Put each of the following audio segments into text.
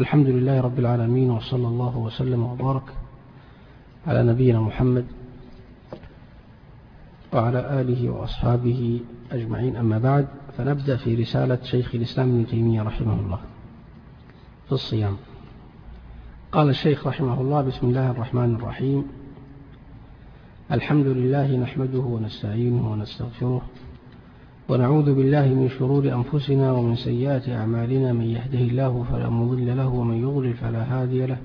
الحمد لله رب العالمين، وصلى الله وسلم وبارك على نبينا محمد وعلى آله وأصحابه أجمعين. أما بعد، فنبدأ في رسالة شيخ الإسلام ابن تيمية رحمه الله في الصيام. قال الشيخ رحمه الله: بسم الله الرحمن الرحيم. الحمد لله نحمده ونستعينه ونستغفره ونعوذ بالله من شرور أنفسنا ومن سيئات أعمالنا، من يهده الله فلا مضل له ومن يضلل فلا هادي له.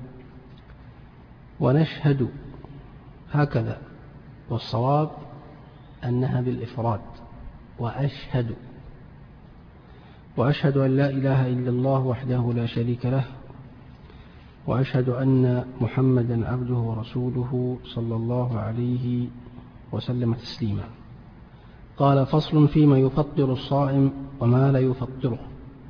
ونشهد هكذا، والصواب أنها بالإفراد، وأشهد أن لا إله إلا الله وحده لا شريك له، وأشهد أن محمدا عبده ورسوله صلى الله عليه وسلم تسليما. قال: فصل فيما يفطر الصائم وما لا يفطره.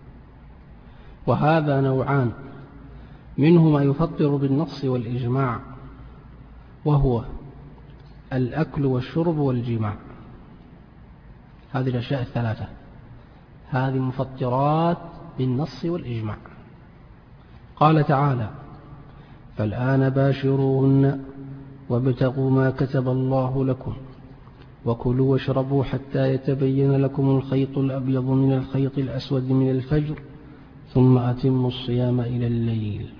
وهذا نوعان: منه ما يفطر بالنص والإجماع، وهو الأكل والشرب والجماع. هذه الأشياء الثلاثة، هذه مفطرات بالنص والإجماع. قال تعالى: فالآن باشروهن وابتغوا ما كتب الله لكم وكلوا واشربوا حتى يتبين لكم الخيط الأبيض من الخيط الأسود من الفجر ثم أتموا الصيام إلى الليل.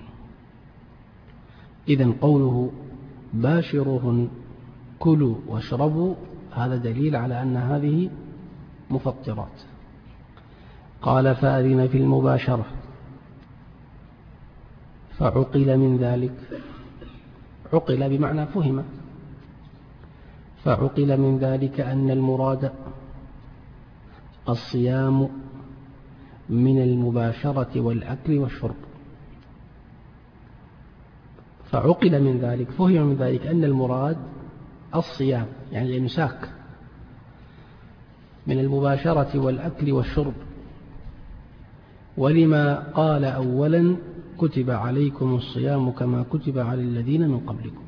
إذن قوله باشروهن، كلوا واشربوا، هذا دليل على أن هذه مفطرات. قال: فأذن في المباشرة، فعقل من ذلك، عقل بمعنى فهم، فعقل من ذلك أن المراد الصيام من المباشرة والأكل والشرب. فعقل من ذلك، فهم من ذلك أن المراد الصيام، يعني الإمساك، من المباشرة والأكل والشرب. ولما قال أولا: كتب عليكم الصيام كما كتب على الذين من قبلكم.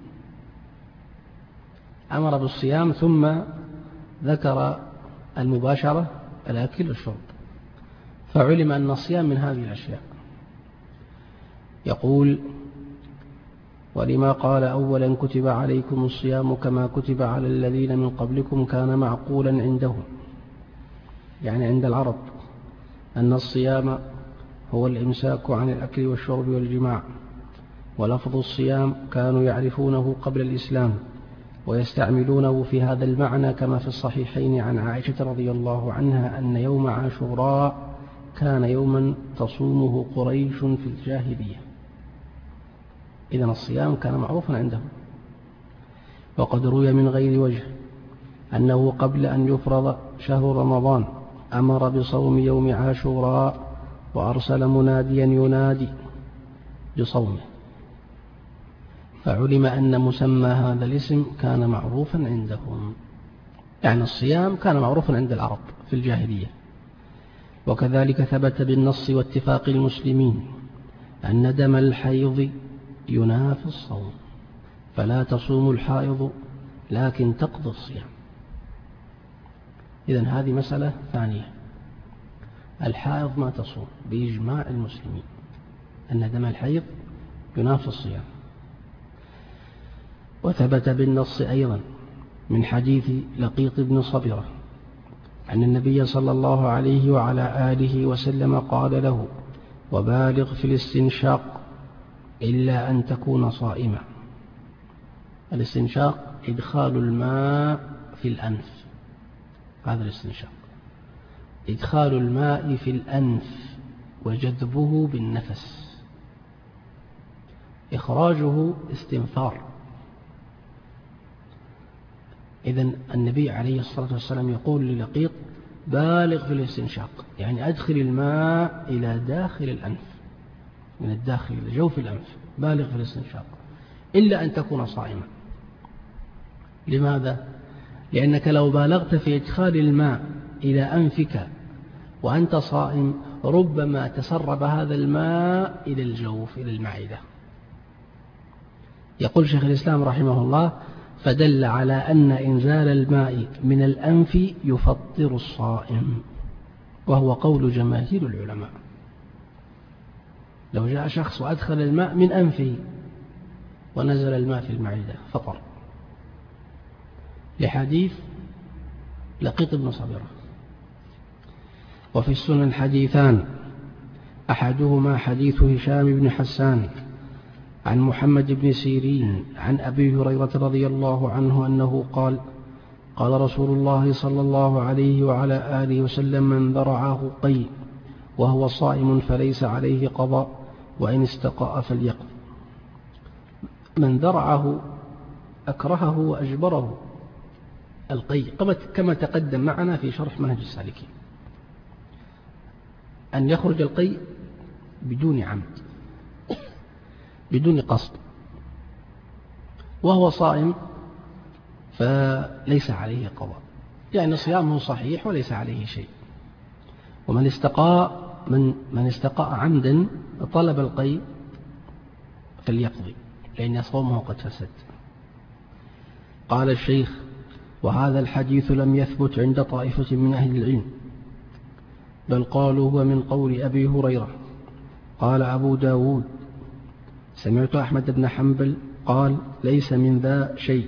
أمر بالصيام ثم ذكر المباشرة، الأكل والشرب، فعلم أن الصيام من هذه الأشياء. يقول: ولما قال أولا: كتب عليكم الصيام كما كتب على الذين من قبلكم، كان معقولا عندهم، يعني عند العرب، أن الصيام هو الإمساك عن الأكل والشرب والجماع. ولفظ الصيام كانوا يعرفونه قبل الإسلام ويستعملونه في هذا المعنى، كما في الصحيحين عن عائشة رضي الله عنها أن يوم عاشوراء كان يوما تصومه قريش في الجاهلية. إذن الصيام كان معروفا عندهم. وقد روي من غير وجه أنه قبل أن يفرض شهر رمضان أمر بصوم يوم عاشوراء، وأرسل مناديا ينادي بصومه، فعلم أن مسمى هذا الاسم كان معروفا عندهم، يعني الصيام كان معروفا عند العرب في الجاهلية. وكذلك ثبت بالنص واتفاق المسلمين أن دم الحيض ينافي الصوم، فلا تصوم الحائض لكن تقضي الصيام. إذن هذه مسألة ثانية، الحائض ما تصوم بإجماع المسلمين، أن دم الحيض ينافي الصيام. وثبت بالنص أيضا من حديث لقيط بن صبرة أن النبي صلى الله عليه وعلى آله وسلم قال له: وبالغ في الاستنشاق إلا أن تكون صائما. الاستنشاق إدخال الماء في الأنف، هذا الاستنشاق، إدخال الماء في الأنف وجذبه بالنفس، إخراجه استنفار. إذن النبي عليه الصلاة والسلام يقول للقيط: بالغ في الاستنشاق، يعني أدخل الماء إلى داخل الأنف، من الداخل إلى جوف الأنف، بالغ في الاستنشاق إلا أن تكون صائما. لماذا؟ لأنك لو بالغت في إدخال الماء إلى أنفك وأنت صائم، ربما تسرب هذا الماء إلى الجوف، إلى المعدة. يقول شيخ الإسلام رحمه الله: فدل على أن إنزال الماء من الأنف يفطر الصائم، وهو قول جماهير العلماء. لو جاء شخص وأدخل الماء من أنفه ونزل الماء في المعدة فطر، لحديث لقيط بن صبيرة. وفي السنن حديثان، أحدهما حديث هشام بن حسان عن محمد بن سيرين عن أبي هريرة رضي الله عنه أنه قال: قال رسول الله صلى الله عليه وعلى آله وسلم: من ذرعه قيء وهو صائم فليس عليه قضاء، وإن استقاء فليقض. من ذرعه أكرهه وأجبره القيء، كما تقدم معنا في شرح منهج السالكين، أن يخرج القيء بدون عمد، بدون قصد، وهو صائم فليس عليه قضاء، يعني صيامه صحيح وليس عليه شيء. ومن استقاء عمدا طلب القيء فليقضي، لأن صومه قد فسد. قال الشيخ: وهذا الحديث لم يثبت عند طائفة من أهل العلم، بل قالوا هو من قول أبي هريرة. قال أبو داود: سمعت أحمد بن حنبل قال: ليس من ذا شيء.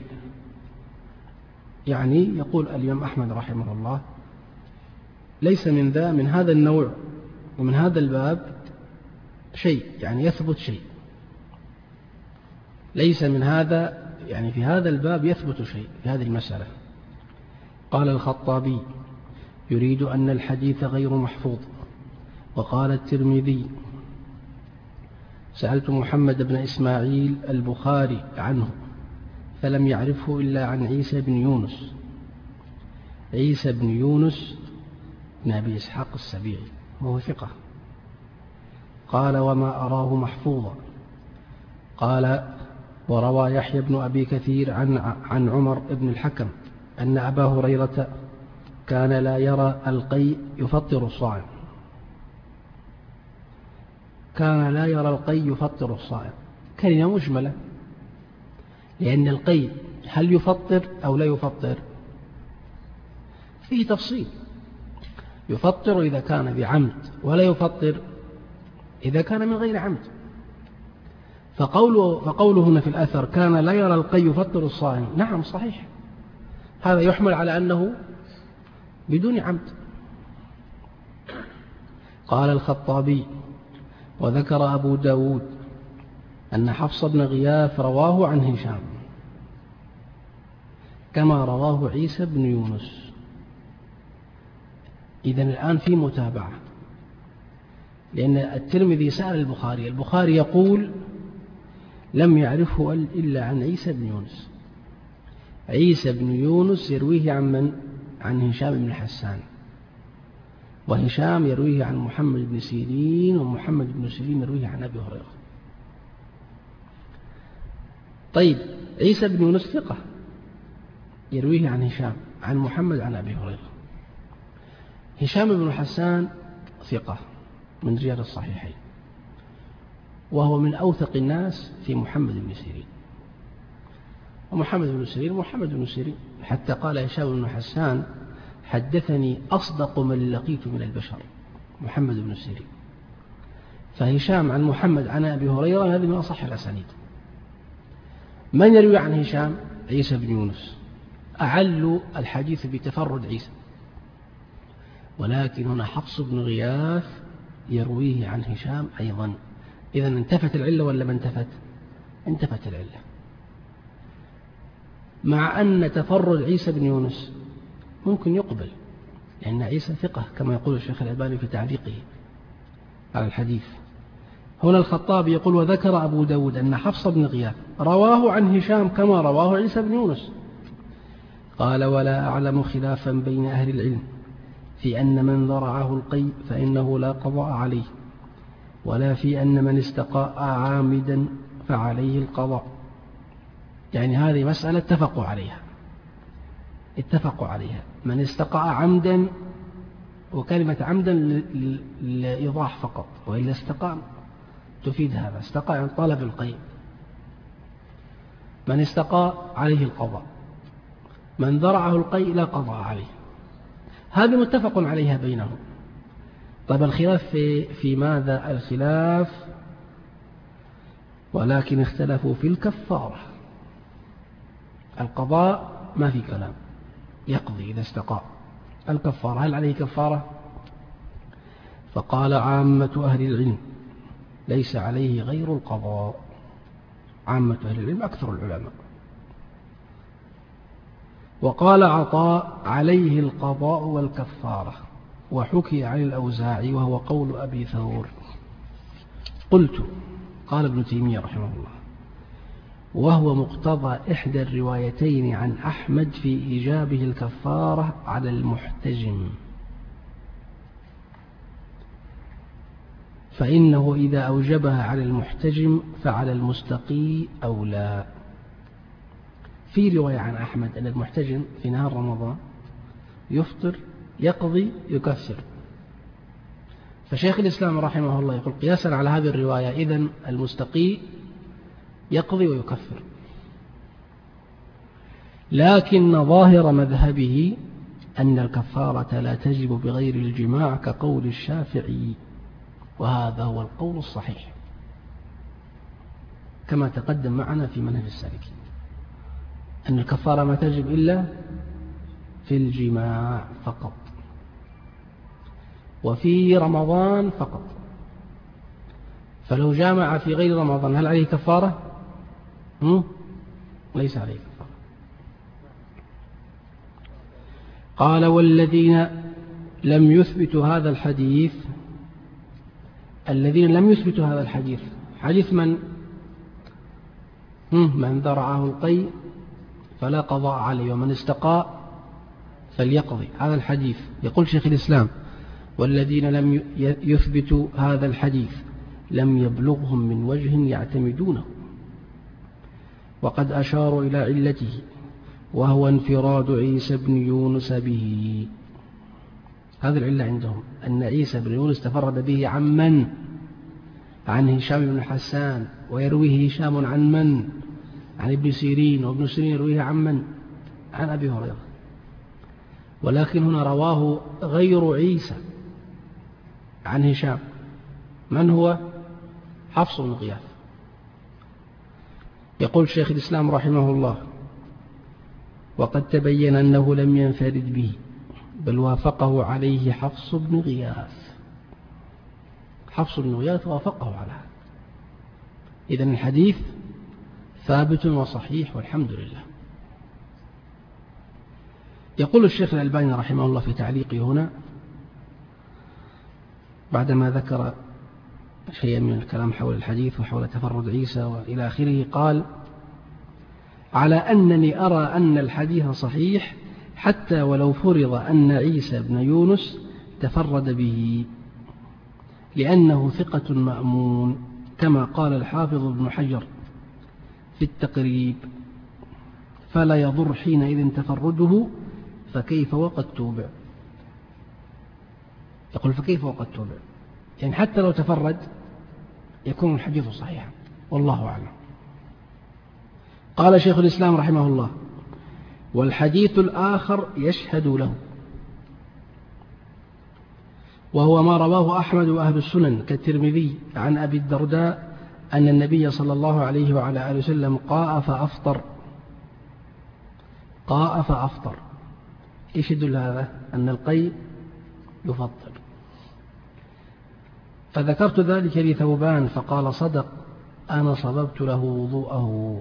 يعني يقول الإمام أحمد رحمه الله: ليس من ذا، من هذا النوع ومن هذا الباب شيء، يعني يثبت شيء. ليس من هذا، يعني في هذا الباب يثبت شيء في هذه المسألة. قال الخطابي: يريد أن الحديث غير محفوظ. وقال الترمذي: سألت محمد بن إسماعيل البخاري عنه فلم يعرفه إلا عن عيسى بن يونس. عيسى بن يونس بن أبي إسحاق السبيعي، وهو ثقة. قال: وما أراه محفوظا. قال: وروى يحيى بن أبي كثير عن عمر بن الحكم أن أبا هريرة كان لا يرى القيء يفطر الصائم. كان لا يرى القيء يفطر الصائم، كلمة مجملة، لأن القيء هل يفطر أو لا يفطر؟ فيه تفصيل. يفطر إذا كان بعمد، ولا يفطر إذا كان من غير عمد. فقوله هنا في الأثر كان لا يرى القيء يفطر الصائم، نعم صحيح، هذا يحمل على أنه بدون عمد. قال الخطابي: وذكر أبو داود أن حفص بن غياث رواه عن هشام كما رواه عيسى بن يونس. إذن الآن في متابعة، لأن الترمذي سأل البخاري يقول لم يعرفه إلا عن عيسى بن يونس. عيسى بن يونس يرويه عن من؟ عن هشام بن حسان، وهشام يرويه عن محمد بن سيرين، ومحمد بن سيرين يرويه عن أبي هريرة. طيب، عيسى بن يونس ثقة، يرويه عن هشام عن محمد عن أبي هريرة. هشام بن حسان ثقة من رجال الصحيحين، وهو من أوثق الناس في محمد بن سيرين. ومحمد بن سيرين حتى قال هشام بن حسان: حدثني أصدق من لقيت من البشر محمد بن سيرين. فهشام عن محمد عن أبي هريرة هذه من أصح الأسانيد. من يروي عن هشام؟ عيسى بن يونس، أعل الحديث بتفرد عيسى. ولكن هنا حفص بن غياث يرويه عن هشام أيضا. إذن انتفت العلة ولا ما انتفت؟ انتفت العلة، مع أن تفرد عيسى بن يونس ممكن يقبل، لأن عيسى ثقة كما يقول الشيخ الألباني في تعليقه على الحديث. هنا الخطابي يقول: وذكر أبو داود أن حفص بن غياث رواه عن هشام كما رواه عيسى بن يونس. قال: ولا أعلم خلافا بين أهل العلم في أن من ذرعه القيء فإنه لا قضاء عليه، ولا في أن من استقاء عامدا فعليه القضاء. يعني هذه مسألة اتفقوا عليها. من استقاء عمدا، وكلمة عمدا للإيضاح فقط، وإلا استقاء تفيد هذا، استقاء عن طلب القيء. من استقاء عليه القضاء، من ذرعه القيء لا قضاء عليه. هذا متفق عليها بينهم. طيب، الخلاف في ماذا؟ الخلاف ولكن اختلفوا في الكفارة. القضاء ما في كلام، يقضي إذا استقاء. الكفارة هل عليه كفارة؟ فقال عامة أهل العلم ليس عليه غير القضاء. عامة أهل العلم أكثر العلماء. وقال عطاء عليه القضاء والكفارة، وحكي عن الأوزاعي وهو قول أبي ثور. قلت، قال ابن تيمية رحمه الله: وهو مقتضى إحدى الروايتين عن أحمد في إيجابه الكفارة على المحتجم، فإنه إذا أوجبها على المحتجم فعلى المستقي أولى. في رواية عن أحمد أن المحتجم في نهار رمضان يفطر يقضي يكفر، فشيخ الإسلام رحمه الله يقول قياسا على هذه الرواية إذن المستقي يقضي ويكفر، لكن ظاهر مذهبه أن الكفارة لا تجب بغير الجماع كقول الشافعي، وهذا هو القول الصحيح كما تقدم معنا في منهج السالكين، أن الكفارة ما تجب إلا في الجماع فقط وفي رمضان فقط. فلو جامع في غير رمضان هل عليه كفارة؟ ليس عليه كفارة. قال: والذين لم يثبتوا هذا الحديث، الذين لم يثبتوا هذا الحديث، حديث من ذرعه القي فلا قضاء عليه ومن استقاء فليقضي. هذا الحديث يقول شيخ الإسلام: والذين لم يثبتوا هذا الحديث لم يبلغهم من وجه يعتمدونه، وقد أشاروا إلى علته وهو انفراد عيسى بن يونس به. هذه العلة عندهم أن عيسى بن يونس تفرد به عن من؟ عن هشام بن حسان، ويرويه هشام عن من؟ عن ابن سيرين، وابن سيرين يرويه عن من؟ عن أبي هريرة. ولكن هنا رواه غير عيسى عن هشام. من هو؟ حفص بن غياث. يقول شيخ الإسلام رحمه الله: وقد تبين أنه لم ينفرد به بل وافقه عليه حفص بن غياث. حفص بن غياث وافقه على هذا. إذن الحديث ثابت وصحيح والحمد لله. يقول الشيخ الألباني رحمه الله في تعليقه هنا بعدما ذكر شيئا من الكلام حول الحديث وحول تفرد عيسى وإلى آخره، قال: على أنني أرى أن الحديث صحيح حتى ولو فرض أن عيسى بن يونس تفرد به، لأنه ثقة مأمون كما قال الحافظ ابن حجر في التقريب، فلا يضر حينئذ تفرده، فكيف وقد توبع. يقول فكيف وقد توبع، يعني حتى لو تفرد يكون الحديث صحيحا، والله أعلم. قال شيخ الإسلام رحمه الله: والحديث الآخر يشهد له، وهو ما رواه أحمد وأهل السنن كالترمذي عن أبي الدرداء أن النبي صلى الله عليه وعلى آله وسلم قاء فأفطر. قاء فأفطر، إيش يدل هذا؟ أن القي يفطر. فذكرت ذلك لثوبان فقال: صدق، أنا صببت له وضوءه.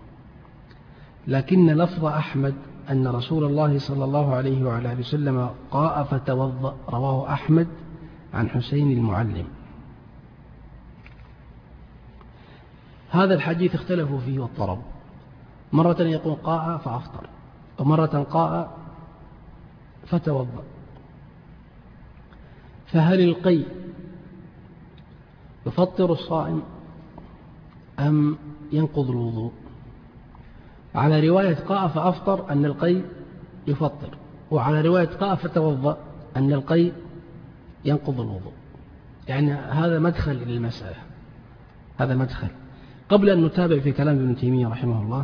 لكن لفظ أحمد أن رسول الله صلى الله عليه وعلى آله وسلم قاء فتوضأ رواه أحمد عن حسين المعلم. هذا الحديث اختلفوا فيه واضطربوا، مرة يقول قاء فأفطر، ومرة قاء فتوضأ. فهل القي يفطر الصائم أم ينقض الوضوء؟ على رواية قاء فأفطر أن القي يفطر، وعلى رواية قاء فتوضأ أن القي ينقض الوضوء. يعني هذا مدخل إلى المسألة، هذا مدخل. قبل أن نتابع في كلام ابن تيمية رحمه الله،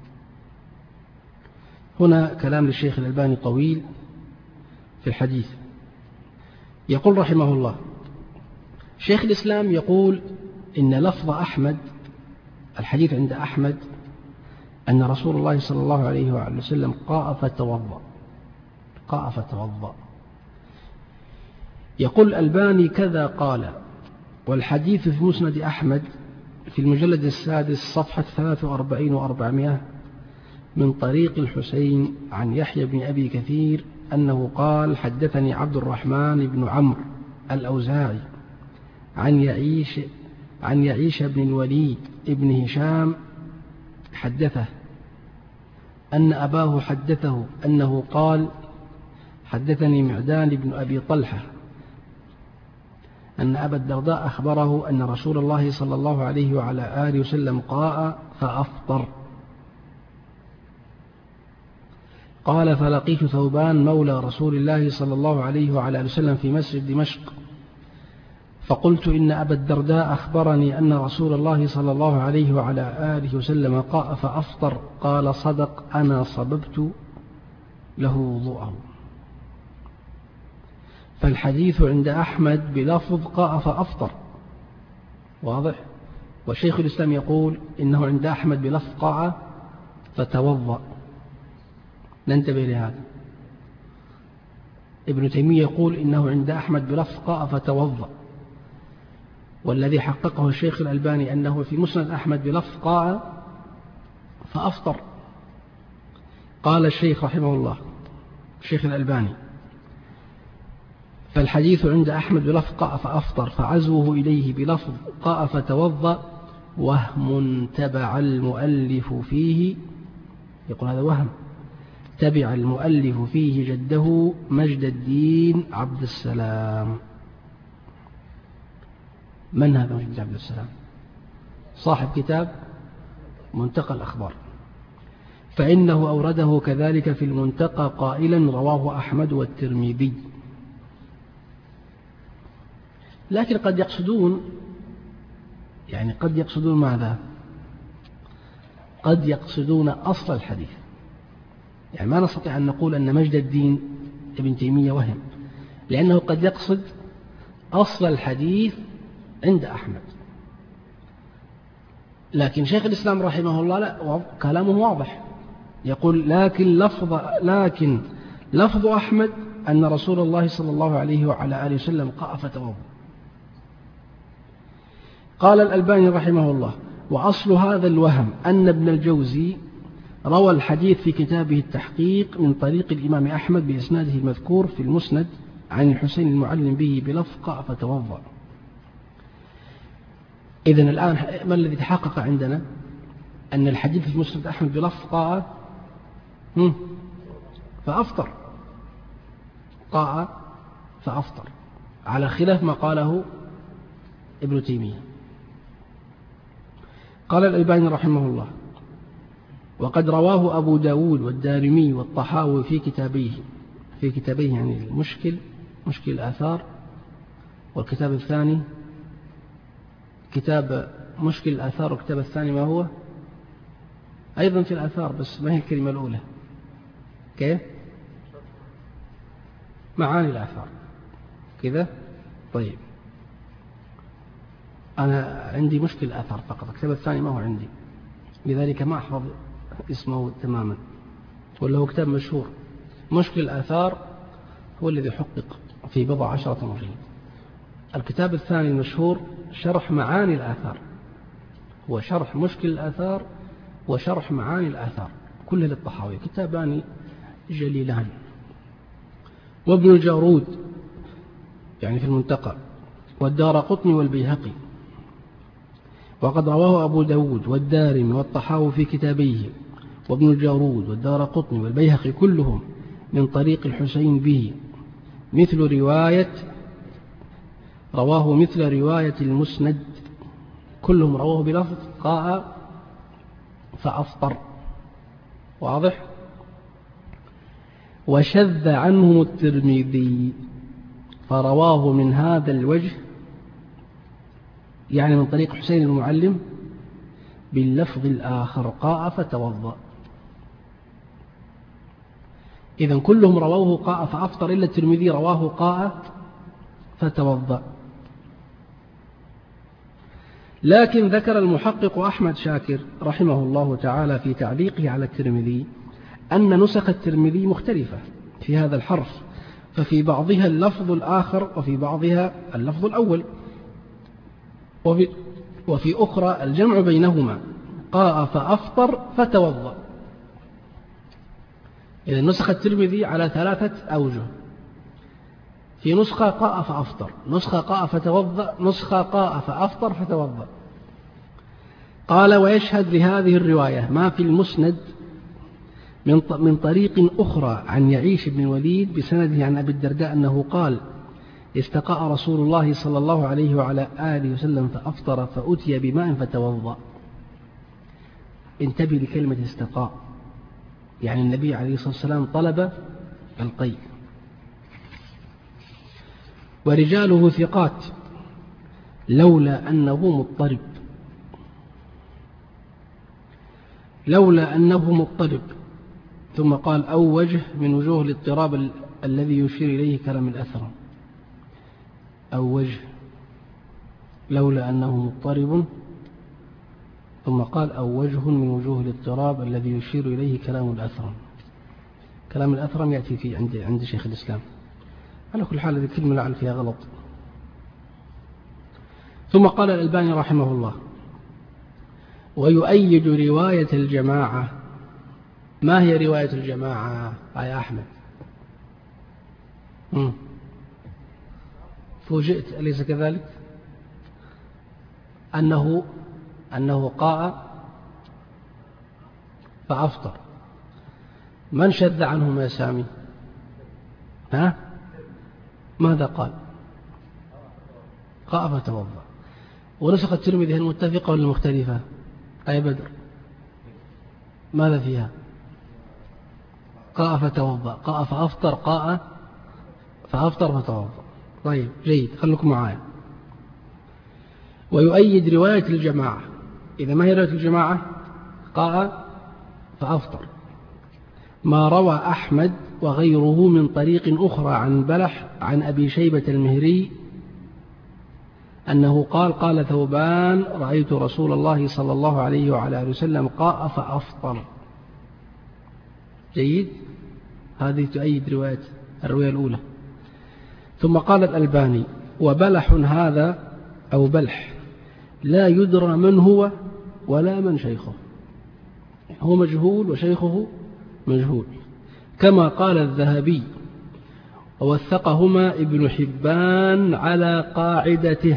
هنا كلام للشيخ الألباني طويل في الحديث. يقول رحمه الله: شيخ الإسلام يقول إن لفظ أحمد الحديث عند أحمد أن رسول الله صلى الله عليه وآله وسلم قاء فتوضأ. يقول الألباني كذا قال، والحديث في مسند أحمد في المجلد السادس صفحة 43 و400 من طريق الحسين عن يحيى بن أبي كثير أنه قال حدثني عبد الرحمن بن عمرو الأوزاعي عن يعيش بن الوليد بن هشام حدثه أن أباه حدثه أنه قال حدثني معدان بن أبي طلحة أن أبا الدرداء أخبره أن رسول الله صلى الله عليه وعلى آله وسلم قاء فأفطر. قال فلقيت ثوبان مولى رسول الله صلى الله عليه وعلى آله وسلم في مسجد دمشق فقلت إن أبا الدرداء أخبرني أن رسول الله صلى الله عليه وعلى آله وسلم قاء فأفطر. قال صدق، أنا صببت له وضوءه. فالحديث عند أحمد بلفظ قاء فأفطر واضح، وشيخ الإسلام يقول إنه عند أحمد بلفظ قاء فتوضأ. ننتبه لهذا. ابن تيمية يقول إنه عند أحمد بلفظ قاء فتوضأ، والذي حققه الشيخ الألباني أنه في مسند أحمد بلفظ قاء فأفطر. قال الشيخ رحمه الله الشيخ الألباني فالحديث عند أحمد بلفظ قاء فأفطر، فعزوه إليه بلفظ قاء فتوضأ وهم تبع المؤلف فيه. يقول هذا وهم تبع المؤلف فيه جده مجد الدين عبد السلام. من هذا مجد عبد السلام؟ صاحب كتاب منتقى الأخبار، فإنه أورده كذلك في المنتقى قائلا رواه أحمد والترمذي. لكن قد يقصدون ماذا؟ قد يقصدون أصل الحديث. يعني ما نستطيع أن نقول أن مجد الدين ابن تيمية وهم، لأنه قد يقصد أصل الحديث عند أحمد. لكن شيخ الإسلام رحمه الله لا، كلامه واضح، يقول لكن لفظ أحمد أن رسول الله صلى الله عليه وعلى آله وسلم قاء فتوضأ. قال الألباني رحمه الله وأصل هذا الوهم أن ابن الجوزي روى الحديث في كتابه التحقيق من طريق الإمام أحمد بإسناده المذكور في المسند عن الحسين المعلم به بلفظ قاء فتوضأ. إذن الآن ما الذي تحقق عندنا؟ أن الحديث في مسند أحمد بلفظ قاء فأفطر على خلاف ما قاله ابن تيمية. قال الألباني رحمه الله وقد رواه أبو داود والدارمي والطحاوي في كتابيه يعني مشكل الآثار، والكتاب الثاني كتاب مشكل الآثار، والكتاب الثاني ما هو أيضا في الآثار بس ما هي الكلمة الأولى كيف؟ معاني الآثار كذا. طيب أنا عندي مشكل الآثار فقط، الكتاب الثاني ما هو عندي، لذلك ما أحفظ اسمه تماما، ولا هو كتاب مشهور. مشكل الآثار هو الذي حقق في 10 مجلد. الكتاب الثاني المشهور شرح معاني الآثار، هو شرح مشكل الآثار وشرح معاني الآثار، كلها للطحاوي، كتابان جليلان. وابن الجارود يعني في المنتقى، والدارقطني والبيهقي. وقد رواه أبو داود والدارمي والطحاوي في كتابيه، وابن الجارود والدارقطني والبيهقي كلهم من طريق الحسين به رواه مثل رواية المسند، كلهم رواه بلفظ قاء فأفطر. واضح؟ وشذ عنه الترمذي فرواه من هذا الوجه، يعني من طريق حسين المعلم باللفظ الآخر قاء فتوضأ. إذن كلهم رواه قاء فأفطر إلا الترمذي رواه قاء فتوضأ. لكن ذكر المحقق أحمد شاكر رحمه الله تعالى في تعليقه على الترمذي أن نسخ الترمذي مختلفة في هذا الحرف، ففي بعضها اللفظ الآخر وفي بعضها اللفظ الأول، وفي أخرى الجمع بينهما، قاء فأفطر فتوضأ. إذا نسخ الترمذي على 3 أوجه، في نسخة قاء فأفطر، نسخة قاء فتوضأ، نسخة قاء فأفطر فتوضأ. قال: ويشهد لهذه الرواية ما في المسند من طريق أخرى عن يعيش بن الوليد بسنده عن أبي الدرداء أنه قال: استقاء رسول الله صلى الله عليه وعلى آله وسلم فأفطر فأتي بماء فتوضأ. انتبه لكلمة استقاء، يعني النبي عليه الصلاة والسلام طلب القيء. ورجاله ثقات لولا أنه مضطرب، ثم قال: أو وجه من وجوه الاضطراب الذي يشير إليه كلام الأثر. أو وجه، لولا أنه مضطرب، ثم قال: أو وجه من وجوه الاضطراب الذي يشير إليه كلام الأثرم. كلام الأثرم يأتي في عند شيخ الإسلام. على كل حال هذه الكلمة لعل فيها غلط. ثم قال الألباني رحمه الله: ويؤيد رواية الجماعة. ما هي رواية الجماعة يا أحمد؟ فوجئت أليس كذلك؟ أنه قاء فأفطر. من شذ عنهم يا سامي؟ ماذا قال؟ قاء فتوضأ. ونسخ الترمذي المتفقة ولا المختلفة؟ أي بدر، ماذا فيها؟ قاء فتوضأ، قاء فأفطر، قاء فأفطر فتوضأ. طيب جيد، خلوكم معايا. ويؤيد رواية الجماعة. إذا ما هي رواية الجماعة؟ قاء فأفطر. ما روى أحمد وغيره من طريق أخرى عن بلح عن أبي شيبة المهري أنه قال ثوبان: رأيت رسول الله صلى الله عليه وعلى آله وسلم قاء فأفطر. جيد، هذه تؤيد الرواية الأولى. ثم قال الألباني: وبلح هذا أو بلح لا يدرى من هو ولا من شيخه، هو مجهول وشيخه مجهول، كما قال الذهبي: ووثقهما ابن حبان على قاعدته.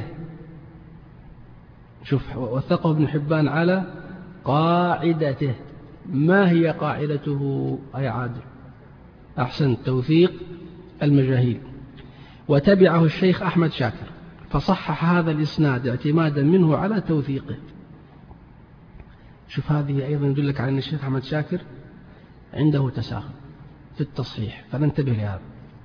شوف، وثقه ابن حبان على قاعدته. ما هي قاعدته أي عادل؟ أحسن، توثيق المجاهيل. وتبعه الشيخ أحمد شاكر فصحح هذا الإسناد اعتمادا منه على توثيقه. شوف، هذه أيضا يدلك على أن الشيخ أحمد شاكر عنده تساهل في التصحيح، فننتبه لهذا.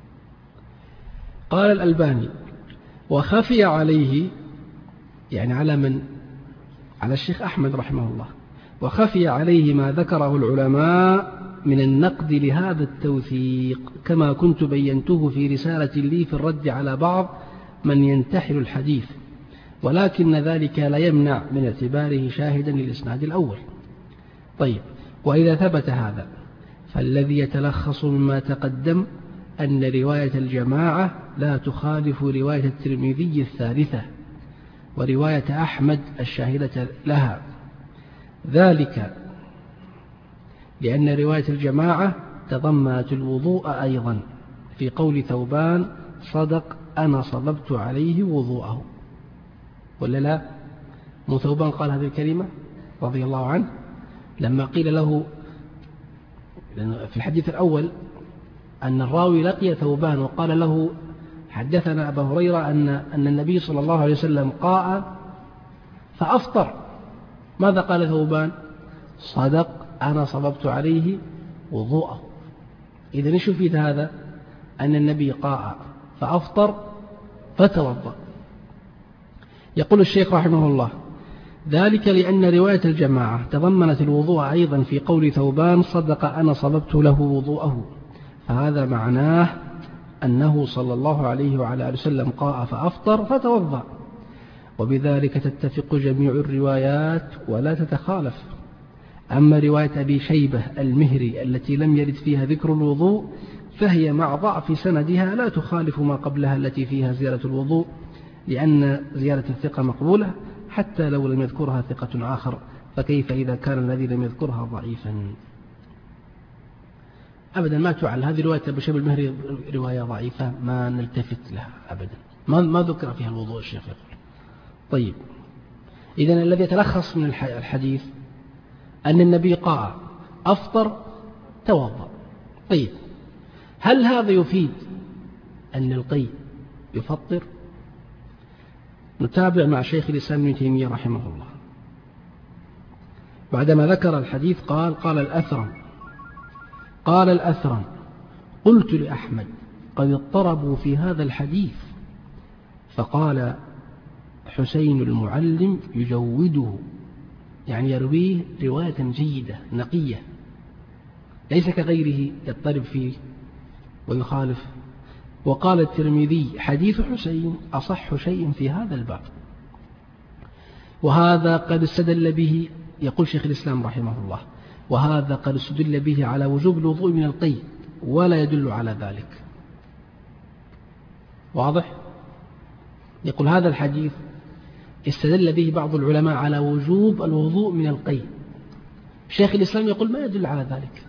قال الألباني: وخفي عليه، يعني على من؟ على الشيخ أحمد رحمه الله. وخفي عليه ما ذكره العلماء من النقد لهذا التوثيق، كما كنت بينته في رسالة لي في الرد على بعض من ينتحل الحديث، ولكن ذلك لا يمنع من اعتباره شاهدا للإسناد الأول. طيب، وإذا ثبت هذا فالذي يتلخص مما تقدم أن رواية الجماعة لا تخالف رواية الترمذي الثالثة ورواية أحمد الشاهدة لها، ذلك لأن رواية الجماعة تضمنت الوضوء أيضا، في قول ثوبان: صدق أنا صببت عليه وضوءه. ولا لا؟ مو ثوبان قال هذه الكلمة رضي الله عنه لما قيل له في الحديث الأول أن الراوي لقي ثوبان وقال له: حدثنا أبا هريرة أن النبي صلى الله عليه وسلم قاء فأفطر. ماذا قال ثوبان؟ صدق أنا صببت عليه وضوءه. إذن شو في هذا؟ أن النبي قاء فأفطر فتوضأ. يقول الشيخ رحمه الله: ذلك لأن رواية الجماعة تضمنت الوضوء أيضا، في قول ثوبان: صدق أنا صببت له وضوءه، فهذا معناه أنه صلى الله عليه وعلى آله وسلم قاء فأفطر فتوضأ. وبذلك تتفق جميع الروايات ولا تتخالف. أما رواية أبي شيبة المهري التي لم يرد فيها ذكر الوضوء فهي مع ضعف سندها لا تخالف ما قبلها التي فيها زيارة الوضوء، لأن زيارة الثقة مقبولة حتى لو لم يذكرها ثقة آخر، فكيف إذا كان الذي لم يذكرها ضعيفا؟ أبدا ما تعل هذه رواية أبي شيبة المهري رواية ضعيفة ما نلتفت لها أبدا، ما ذكر فيها الوضوء الشيخ يقول. طيب، إذن الذي يتلخص من الحديث أن النبي قال أفطر توضأ. طيب، هل هذا يفيد أن القيء يفطر؟ نتابع مع شيخ الإسلام ابن تيمية رحمه الله. بعدما ذكر الحديث قال الأثرم قلت لأحمد قد اضطربوا في هذا الحديث، فقال حسين المعلم يجوده، يعني يرويه رواية جيدة نقية ليس كغيره يضطرب فيه ويخالف. وقال الترمذي حديث حسين أصح شيء في هذا الباب، وهذا قد استدل به، يقول شيخ الإسلام رحمه الله، وهذا قد استدل به على وجوب الوضوء من القيء ولا يدل على ذلك. واضح؟ يقول هذا الحديث استدل به بعض العلماء على وجوب الوضوء من القيء، شيخ الإسلام يقول ما يدل على ذلك.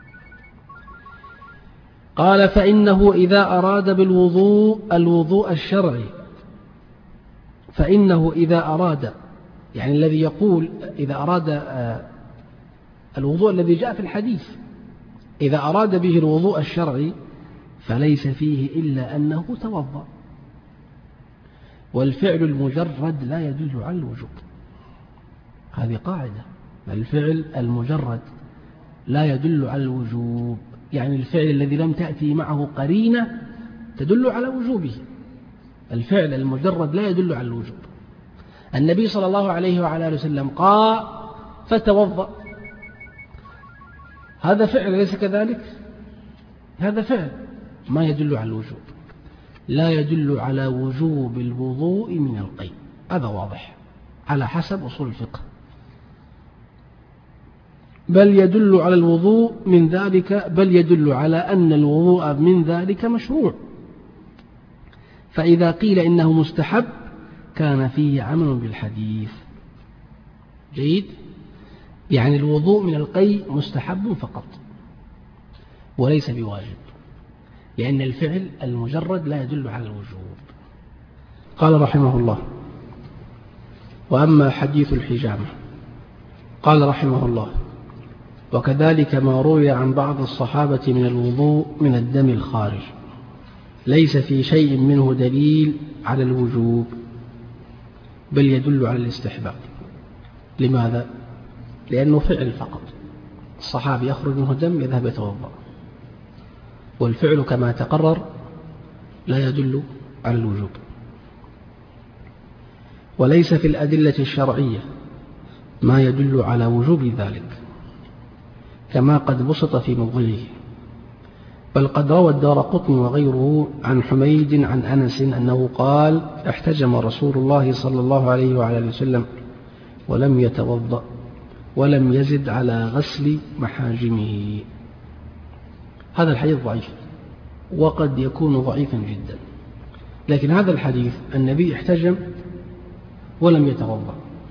قال فإنه إذا أراد بالوضوء الوضوء الشرعي، فإنه إذا أراد، يعني الذي يقول إذا أراد الوضوء الذي جاء في الحديث، إذا أراد به الوضوء الشرعي فليس فيه إلا أنه توضأ، والفعل المجرد لا يدل على الوجوب. هذه قاعدة، الفعل المجرد لا يدل على الوجوب، يعني الفعل الذي لم تأتي معه قرينة تدل على وجوبه، الفعل المجرد لا يدل على الوجوب. النبي صلى الله عليه وعلى آله وسلم قال فتوضأ، هذا فعل ليس كذلك؟ هذا فعل ما يدل على الوجوب، لا يدل على وجوب الوضوء من القيء، هذا واضح على حسب أصول الفقه، بل يدل على الوضوء من ذلك، بل يدل على أن الوضوء من ذلك مشروع، فإذا قيل إنه مستحب كان فيه عمل بالحديث. جيد، يعني الوضوء من القيء مستحب فقط وليس بواجب، لأن الفعل المجرد لا يدل على الوجوب. قال رحمه الله وأما حديث الحجامة، قال رحمه الله وكذلك ما روي عن بعض الصحابة من الوضوء من الدم الخارج ليس في شيء منه دليل على الوجوب، بل يدل على الاستحباب. لماذا؟ لأنه فعل فقط، الصحابي يخرج منه دم يذهب يتوضأ، والفعل كما تقرر لا يدل على الوجوب. وليس في الأدلة الشرعية ما يدل على وجوب ذلك كما قد بسط في موضعه، بل قد روى الدارقطني وغيره عن حميد عن أنس أنه قال احتجم رسول الله صلى الله عليه وعلى وسلم ولم يتوضأ ولم يزد على غسل محاجمه. هذا الحديث ضعيف وقد يكون ضعيفا جدا، لكن هذا الحديث النبي احتجم ولم يتوضأ،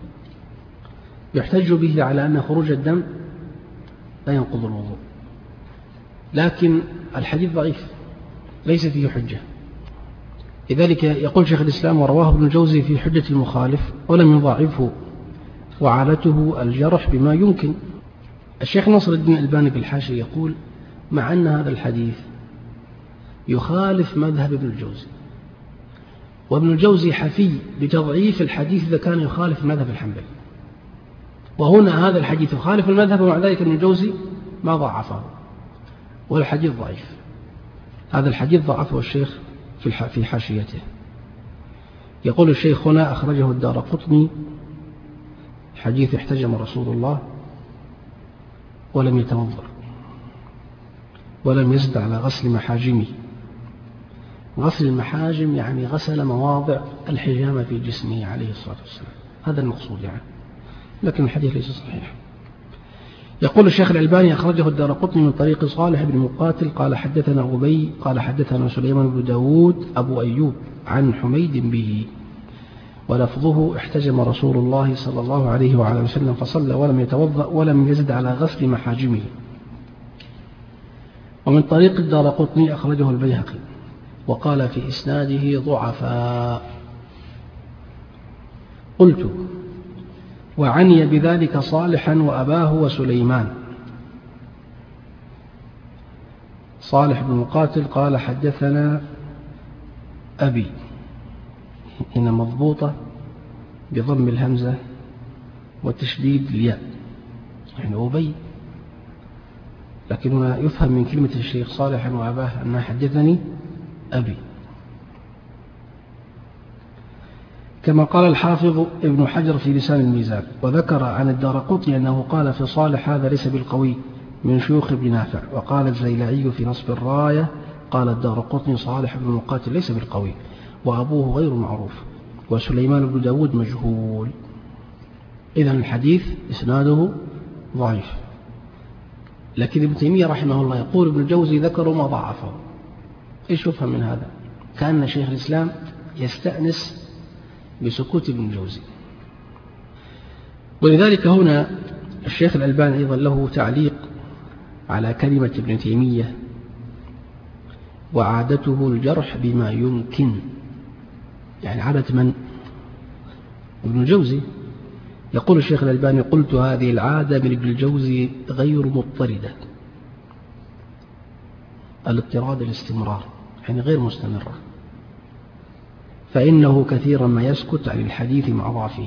يحتج به على أن خروج الدم لا ينقض الوضوء، لكن الحديث ضعيف ليس فيه حجة. لذلك يقول شيخ الإسلام ورواه ابن الجوزي في حجة المخالف ولم يضاعفه، وعالته الجرح بما يمكن. الشيخ نصر الدين الألباني في الحاشية يقول مع أن هذا الحديث يخالف مذهب ابن الجوزي، وابن الجوزي حفي بتضعيف الحديث إذا كان يخالف مذهب الحنبلي، وهنا هذا الحديث يخالف المذهب ومع ذلك ابن الجوزي ما ضعفه، والحديث ضعيف. هذا الحديث ضعفه الشيخ في حاشيته. يقول الشيخ هنا أخرجه الدارقطني حديث احتجم رسول الله ولم يتوضأ ولم يزد على غسل محاجمه، غسل المحاجم يعني غسل مواضع الحجامة في جسمه عليه الصلاة والسلام، هذا المقصود يعني، لكن الحديث ليس صحيح. يقول الشيخ الألباني أخرجه الدارقطني من طريق صالح بن مقاتل قال حدثنا أبي قال حدثنا سليمان بن داود أبو أيوب عن حميد به، ولفظه احتجم رسول الله صلى الله عليه وعلى وسلم فصلى ولم يتوضأ ولم يزد على غسل محاجمه. ومن طريق الدارقطني أخرجه البيهقي وقال في إسناده ضعفاء. قلت وعني بذلك صالحا وأباه وسليمان. صالح بن مقاتل قال حدثنا أبي، هنا مضبوطة بضم الهمزة وتشديد الياء يعني أبي، لكن هنا يفهم من كلمة الشيخ صالح وأباه أنها حدثني أبي، كما قال الحافظ ابن حجر في لسان الميزان. وذكر عن الدارقطني أنه قال في صالح هذا ليس بالقوي من شيوخ ابن نافع. وقال الزيلعي في نصب الراية قال الدارقطني صالح بن مقاتل ليس بالقوي وأبوه غير معروف وسليمان بن داود مجهول. إذن الحديث إسناده ضعيف. لكن ابن تيمية رحمه الله يقول ابن الجوزي ذكروا ما ضعفه. إيش يفهم من هذا؟ كأن شيخ الإسلام يستأنس بسكوت ابن الجوزي. ولذلك هنا الشيخ الألباني أيضا له تعليق على كلمة ابن تيمية وعادته الجرح بما يمكن، يعني عادة من؟ ابن الجوزي. يقول الشيخ الألباني قلت هذه العادة من ابن الجوزي غير مضطردة، الاضطراد الاستمرار يعني غير مستمرة، فإنه كثيرا ما يسكت عن الحديث مع ضعفه،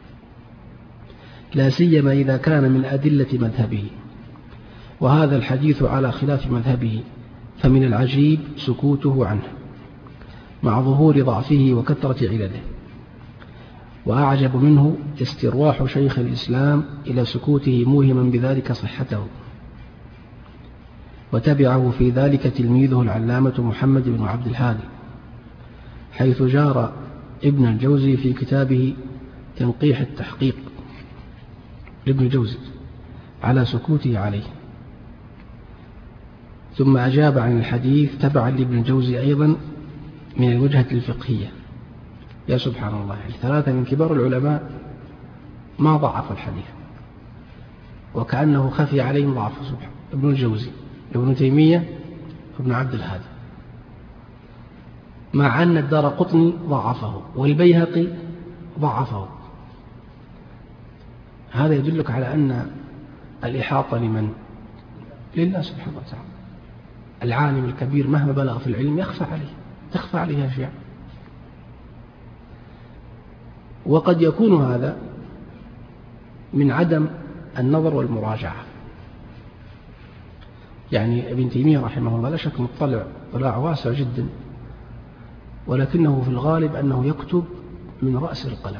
لا سيما إذا كان من أدلة مذهبه، وهذا الحديث على خلاف مذهبه، فمن العجيب سكوته عنه مع ظهور ضعفه وكثرة علله. وأعجب منه استرواح شيخ الإسلام إلى سكوته موهما بذلك صحته. وتبعه في ذلك تلميذه العلامة محمد بن عبد الهادي، حيث جار ابن الجوزي في كتابه تنقيح التحقيق لابن الجوزي على سكوته عليه، ثم أجاب عن الحديث تبعا لابن الجوزي أيضا من الوجهة الفقهية. يا سبحان الله، يعني ثلاثة من كبار العلماء ما ضعف الحديث وكأنه خفي عليهم ضعفه، سبحانه، ابن الجوزي، ابن تيمية، ابن عبد الهادي، مع أن الدارقطني ضعفه والبيهقي ضعفه. هذا يدلك على أن الإحاطة لمن؟ لله سبحانه وتعالى. العالم الكبير مهما بلغ في العلم تخفى عليه أشياء، وقد يكون هذا من عدم النظر والمراجعة. يعني ابن تيمية رحمه الله لا شك مطلع اطلاع واسع جدا، ولكنه في الغالب أنه يكتب من رأس القلم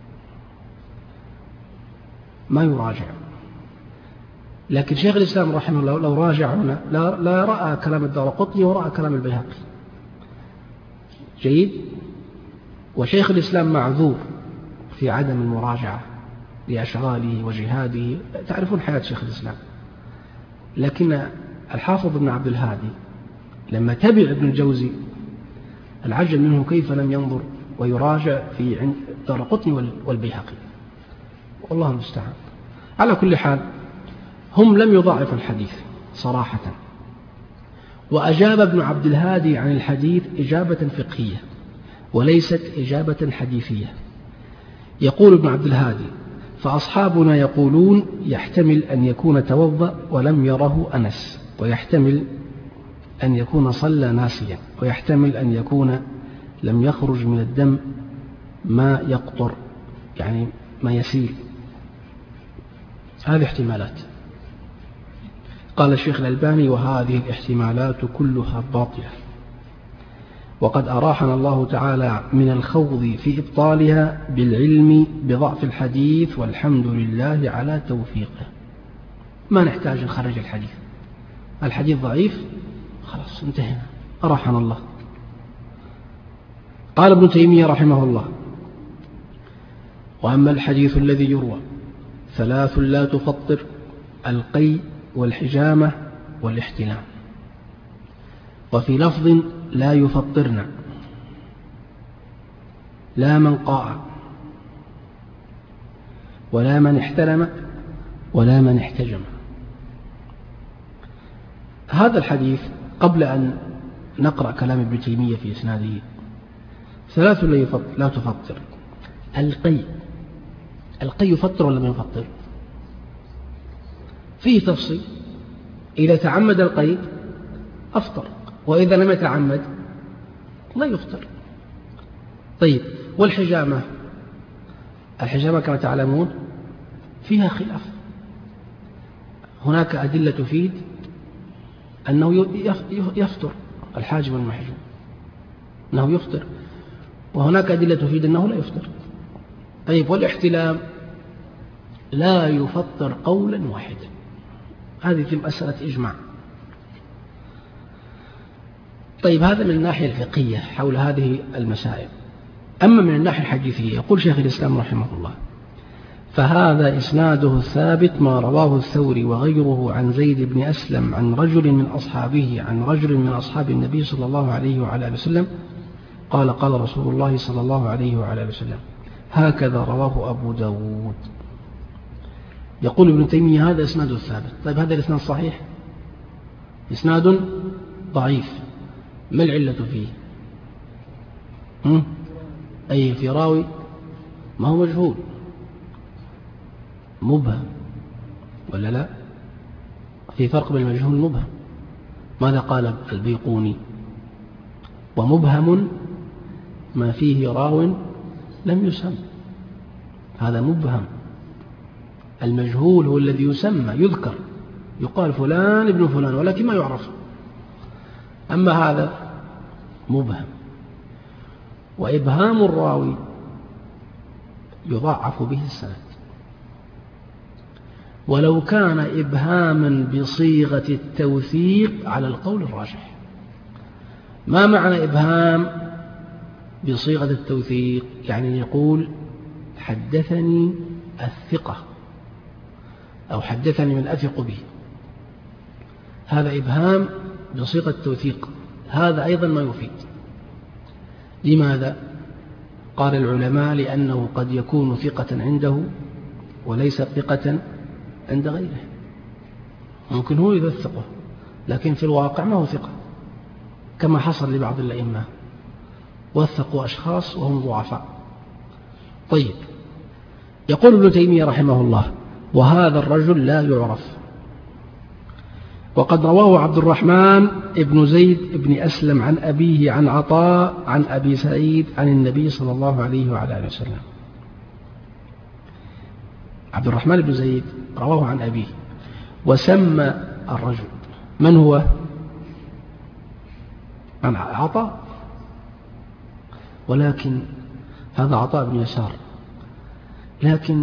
ما يراجع. لكن شيخ الإسلام رحمه الله لو راجع هنا لا رأى كلام الدارقطني ورأى كلام البيهقي. جيد. وشيخ الإسلام معذور في عدم المراجعة لأشغاله وجهاده، تعرفون حياة شيخ الإسلام. لكن الحافظ ابن عبد الهادي لما تبع ابن الجوزي العجل منه كيف لم ينظر ويراجع في الدارقطني والبيهقي، والله المستعان. على كل حال هم لم يضاعفوا الحديث صراحة، وأجاب ابن عبد الهادي عن الحديث إجابة فقهية وليست إجابة حديثية. يقول ابن عبد الهادي فأصحابنا يقولون يحتمل أن يكون توضأ ولم يره أنس، ويحتمل أن يكون صلى ناسيا، ويحتمل أن يكون لم يخرج من الدم ما يقطر، يعني ما يسيل. هذه احتمالات. قال الشيخ الألباني وهذه الاحتمالات كلها باطلة، وقد أراحنا الله تعالى من الخوض في إبطالها بالعلم بضعف الحديث، والحمد لله على توفيقه. ما نحتاج نخرج الحديث ضعيف، خلاص انتهينا، أراحنا الله. قال ابن تيمية رحمه الله: وأما الحديث الذي يروى 3 لا تفطر: القي والحجامة والاحتلام. وفي لفظ: لا يفطرن: لا من قاع، ولا من احتلم، ولا من احتجم. هذا الحديث قبل أن نقرأ كلام ابن تيمية في إسناده: 3 لا تفطر. القي يفطر ولا ما يفطر؟ فيه تفصيل. إذا تعمد القي أفطر، وإذا لم يتعمد لا يفطر. طيب، والحجامة؟ الحجامة كما تعلمون فيها خلاف. هناك أدلة تفيد أنه يفطر الحاجم والمحجوم، أنه يفطر، وهناك أدلة تفيد أنه لا يفطر. طيب، والاحتلام؟ لا يفطر قولا واحدا. هذه في مسألة إجماع. طيب، هذا من الناحية الفقهية حول هذه المسائل. أما من الناحية الحديثية، يقول شيخ الإسلام رحمه الله: فهذا إسناده الثابت ما رواه الثوري وغيره عن زيد بن أسلم عن رجل من أصحابه عن رجل من أصحاب النبي صلى الله عليه وعلى آله وسلم قال: قال رسول الله صلى الله عليه وعلى آله وسلم. هكذا رواه أبو داود. يقول ابن تيمية: هذا إسناده الثابت. طيب، هذا الإسناد صحيح؟ إسناد ضعيف. ما العلة فيه؟ أي في راوي ما هو مجهول، مبهم، ولا لا؟ في فرق بين المجهول والمبهم. ماذا قال البيقوني؟ ومبهم ما فيه راو لم يسم. هذا مبهم. المجهول هو الذي يسمى، يذكر، يقال فلان ابن فلان، ولكن ما يعرف. أما هذا مبهم. وإبهام الراوي يضاعف به السند، ولو كان إبهاما بصيغة التوثيق على القول الراجح. ما معنى إبهام بصيغة التوثيق؟ يعني يقول: حدثني الثقة، أو حدثني من أثق به. هذا إبهام بصيغة التوثيق. هذا أيضا ما يفيد. لماذا؟ قال العلماء: لأنه قد يكون ثقة عنده وليس ثقة عند غيره. ممكن هو يوثقه، لكن في الواقع ما هو ثقة، كما حصل لبعض الأئمة، وثقوا أشخاص وهم ضعفاء. طيب، يقول ابن تيمية رحمه الله: وهذا الرجل لا يعرف. وقد رواه عبد الرحمن ابن زيد بن أسلم عن أبيه عن عطاء عن أبي سعيد عن النبي صلى الله عليه وعلى آله وسلم. عبد الرحمن بن زيد رواه عن أبيه، وسمى الرجل من هو؟ عن عطاء، ولكن هذا عطاء بن يسار. لكن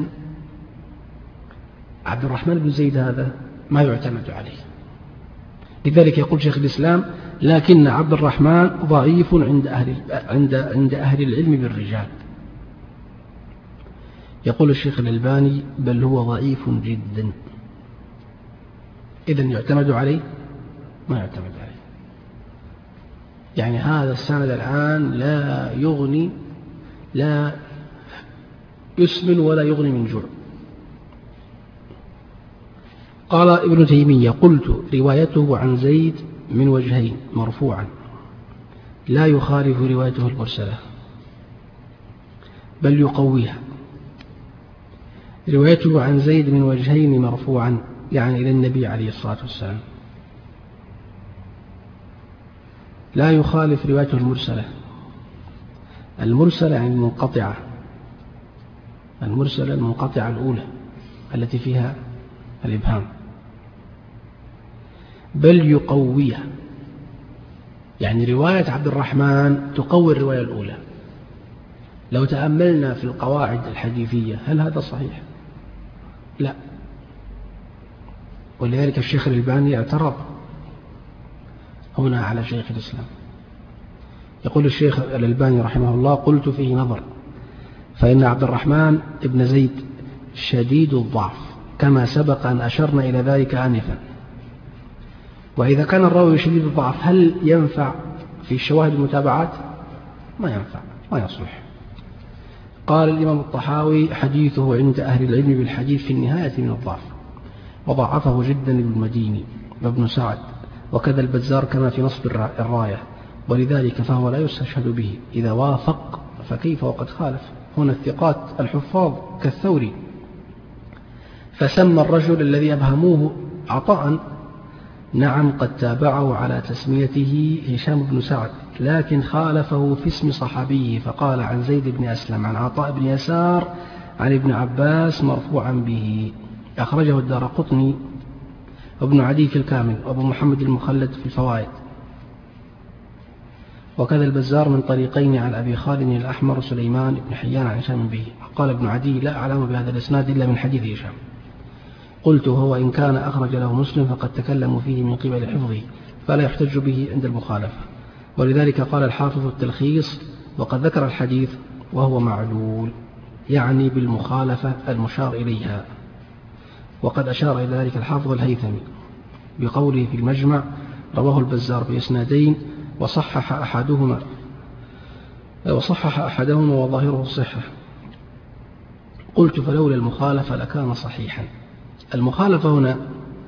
عبد الرحمن بن زيد هذا ما يعتمد عليه. لذلك يقول شيخ الإسلام: لكن عبد الرحمن ضعيف عند أهل العلم بالرجال. يقول الشيخ الألباني: بل هو ضعيف جدا. إذن يعتمد عليه؟ ما يعتمد عليه. يعني هذا السند الآن لا يغني، لا يسمن ولا يغني من جوع. قال ابن تيمية: قلت: روايته عن زيد من وجهين مرفوعا لا يخالف روايته المرسلة، بل يقويها. روايته عن زيد من وجهين مرفوعا يعني إلى النبي عليه الصلاة والسلام، لا يخالف روايته المرسلة. المرسلة يعني المنقطعة، المرسلة المنقطعة الأولى التي فيها الإبهام. بل يقويها، يعني رواية عبد الرحمن تقوي الرواية الأولى. لو تأملنا في القواعد الحديثية هل هذا صحيح؟ لا. ولذلك الشيخ الألباني اعترض هنا على شيخ الإسلام، يقول الشيخ الألباني رحمه الله: قلت فيه نظر، فإن عبد الرحمن بن زيد شديد الضعف كما سبق أن أشرنا إلى ذلك آنفا. وإذا كان الراوي شديد الضعف هل ينفع في الشواهد المتابعات؟ ما ينفع، ما يصلح. قال الإمام الطحاوي: حديثه عند أهل العلم بالحديث في النهاية من الضعف، وضعفه جدا ابن المديني وابن سعد، وكذا البزار كما في نصب الراية، ولذلك فهو لا يستشهد به إذا وافق، فكيف وقد خالف. هنا الثقات الحفاظ كالثوري، فسمى الرجل الذي أبهموه عطاء. نعم، قد تابعه على تسميته هشام بن سعد، لكن خالفه في اسم صحابيه، فقال عن زيد بن أسلم عن عطاء بن يسار عن ابن عباس مرفوعا به. أخرجه الدارقطني وابن عدي في الكامل، وابو محمد المخلد في الفوائد، وكذا البزار من طريقين عن أبي خالد الأحمر سليمان بن حيان عن هشام به. قال ابن عدي: لا أعلم بهذا الإسناد إلا من حديث هشام. قلت: هو إن كان أخرج له مسلم فقد تكلموا فيه من قبل حفظه، فلا يحتج به عند المخالفة. ولذلك قال الحافظ التلخيص: وقد ذكر الحديث وهو معلول، يعني بالمخالفة المشار إليها. وقد أشار إلى ذلك الحافظ الهيثمي بقوله في المجمع: رواه البزار بإسنادين وصحح أحدهما وظاهره الصحة. قلت: فلولا المخالفة لكان صحيحا. المخالفة هنا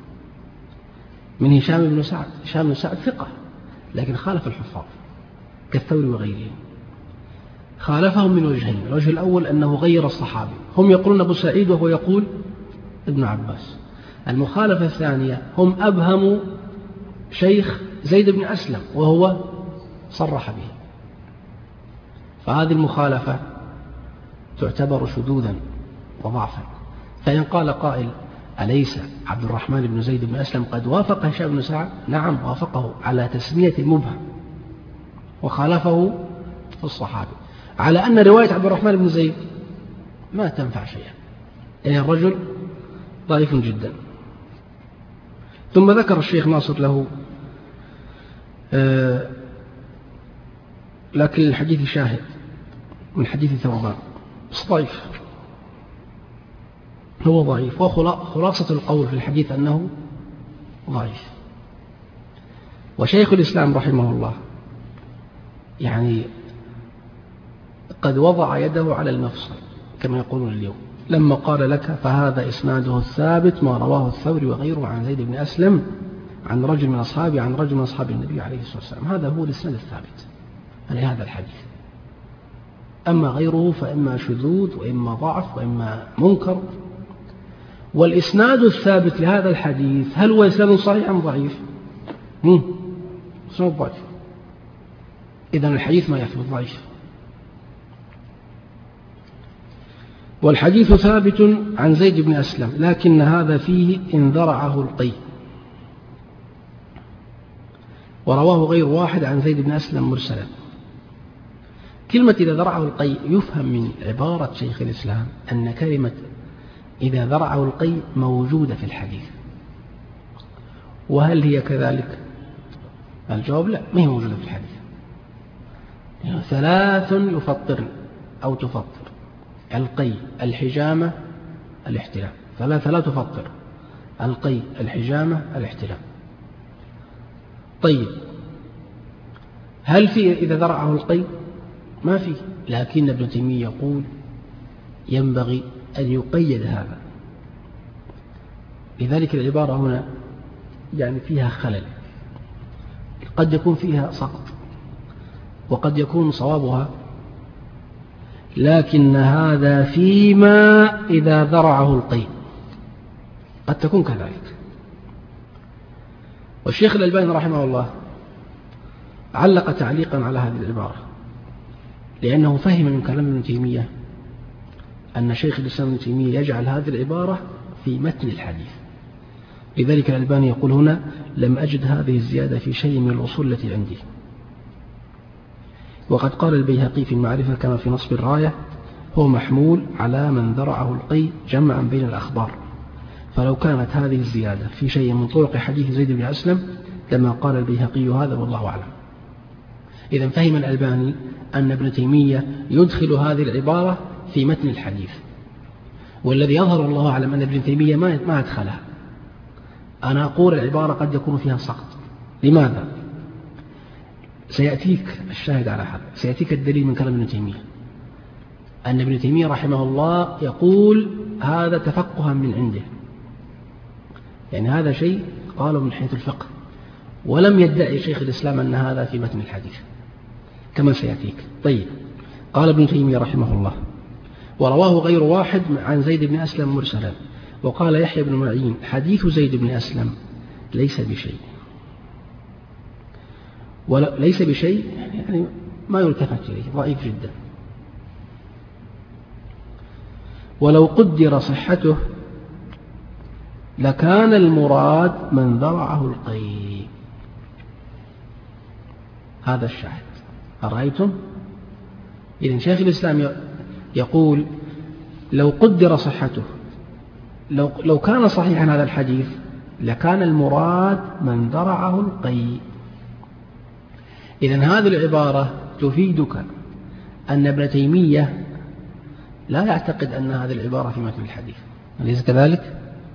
من هشام بن سعد. هشام بن سعد ثقة، لكن خالف الحفاظ كالثوري وغيره. خالفهم من وجهين: الوجه الأول أنه غير الصحابي، هم يقولون أبو سعيد وهو يقول ابن عباس. المخالفة الثانية: هم أبهموا شيخ زيد بن أسلم وهو صرح به، فهذه المخالفة تعتبر شذوذا وضعفا. فإن قال قائل: أليس عبد الرحمن بن زيد بن أسلم قد وافق هشام بن سعد؟ نعم، وافقه على تسمية المبهم، وخالفه في الصحابي، على أن رواية عبد الرحمن بن زيد ما تنفع شيئا، يعني الرجل ضعيف جدا. ثم ذكر الشيخ ناصر له لكن الحديث شاهد من حديث ثوبان، بس ضعيف، هو ضعيف، وخلاصة القول في الحديث أنه ضعيف. وشيخ الإسلام رحمه الله يعني قد وضع يده على المفصل كما يقولون اليوم، لما قال لك: فهذا إسناده الثابت ما رواه الثوري وغيره عن زيد بن أسلم عن رجل من أصحابه عن رجل من أصحاب النبي عليه الصلاة والسلام. هذا هو الإسناد الثابت لهذا الحديث. أما غيره فإما شذوذ وإما ضعف وإما منكر. والإسناد الثابت لهذا الحديث هل هو إسناد صحيح أم ضعيف؟ إسناد ضعيف. إذن الحديث ما يثبت ضعيف. والحديث ثابت عن زيد بن أسلم، لكن هذا فيه إن ذرعه القي، ورواه غير واحد عن زيد بن أسلم مرسلا. كلمة إذا ذرعه القي يفهم من عبارة شيخ الإسلام أن كلمة إذا ذرعه القي موجودة في الحديث. وهل هي كذلك؟ الجواب: لا، ما هي موجودة في الحديث. ثلاث يفطرن أو تفطر: القي، الحجامة، الاحتلام. ثلاثة لا تفطر: القي، الحجامة، الاحتلام. طيب، هل في إذا ذرعه القي؟ ما في، لكن ابن تيمية يقول ينبغي أن يقيد هذا. لذلك العبارة هنا يعني فيها خلل، قد يكون فيها سقط وقد يكون صوابها، لكن هذا فيما إذا ذرعه القي، قد تكون كذلك. والشيخ الألباني رحمه الله علق تعليقا على هذه العبارة، لأنه فهم من كلام ابن تيمية أن شيخ الإسلام ابن تيمية يجعل هذه العبارة في متن الحديث. لذلك الألباني يقول هنا: لم أجد هذه الزيادة في شيء من الأصول التي عندي. وقد قال البيهقي في المعرفة كما في نصب الراية: هو محمول على من ذرعه القي جمعا بين الأخبار، فلو كانت هذه الزيادة في شيء من طرق حديث زيد بن أسلم لما قال البيهقي هذا، والله أعلم. إذا فهم الألباني أن ابن تيمية يدخل هذه العبارة في متن الحديث، والذي يظهر الله أعلم أن ابن تيمية ما أدخلها. أنا أقول العبارة قد يكون فيها سقط. لماذا؟ سيأتيك الشاهد على هذا، سيأتيك الدليل من كلام ابن تيمية أن ابن تيمية رحمه الله يقول هذا تفقها من عنده، يعني هذا شيء قاله من حيث الفقه، ولم يدعي شيخ الإسلام أن هذا في متن الحديث كما سيأتيك. طيب، قال ابن تيمية رحمه الله: ورواه غير واحد عن زيد بن أسلم مرسلا. وقال يحيى بن معين: حديث زيد بن أسلم ليس بشيء. ليس بشيء يعني ما يلتفت إليه، ضعيف جدا. ولو قدر صحته لكان المراد من ذرعه القيء. هذا الشاهد. أرأيتم؟ إذن شيخ الإسلام يقول لو قدر صحته، لو كان صحيحا هذا الحديث لكان المراد من ذرعه القيء. إذن هذه العبارة تفيدك أن ابن تيمية لا يعتقد أن هذه العبارة في متن الحديث، أليس كذلك؟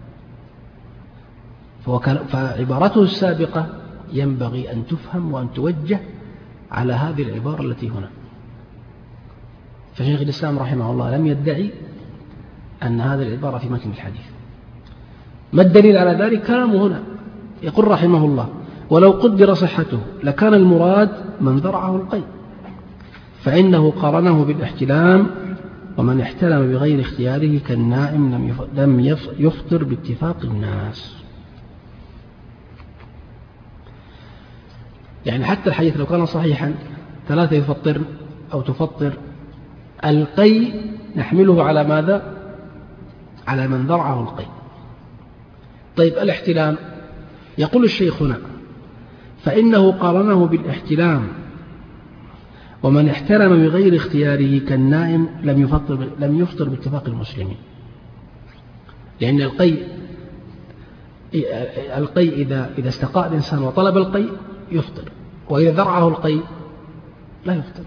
فعبارته السابقة ينبغي أن تفهم وأن توجه على هذه العبارة التي هنا. فشيخ الإسلام رحمه الله لم يدعي أن هذه العبارة في متن الحديث. ما الدليل على ذلك؟ كلامه هنا يقول رحمه الله: ولو قدر صحته لكان المراد من ذرعه القيء، فإنه قارنه بالاحتلام، ومن احتلم بغير اختياره كالنائم لم يفطر باتفاق الناس. يعني حتى الحديث لو كان صحيحا 3 يفطر أو تفطر، القيء نحمله على ماذا؟ على من ذرعه القيء. طيب، الاحتلام، يقول الشيخ هنا: فإنه قارنه بالاحتلام، ومن احتلم بغير اختياره كالنائم لم يفطر باتفاق المسلمين. لأن القيء إذا استقاء الإنسان وطلب القيء يفطر، وإذا ذرعه القيء لا يفطر.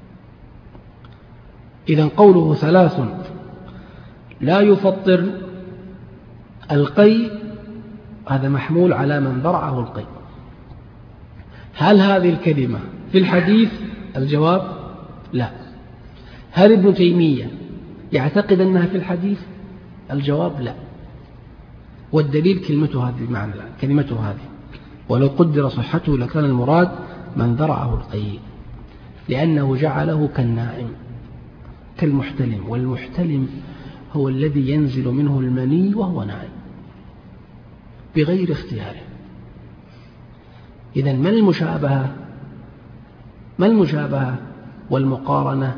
إذن قوله 3 لا يفطر القيء هذا محمول على من ذرعه القيء. هل هذه الكلمة في الحديث؟ الجواب لا. هل ابن تيمية يعتقد أنها في الحديث؟ الجواب لا. والدليل كلمته هذه المعنى، كلمته هذه: ولو قدر صحته لكان المراد من ذرعه القيء، لأنه جعله كالنائم كالمحتلم، والمحتلم هو الذي ينزل منه المني وهو نائم بغير اختياره. إذن ما المشابهة والمقارنة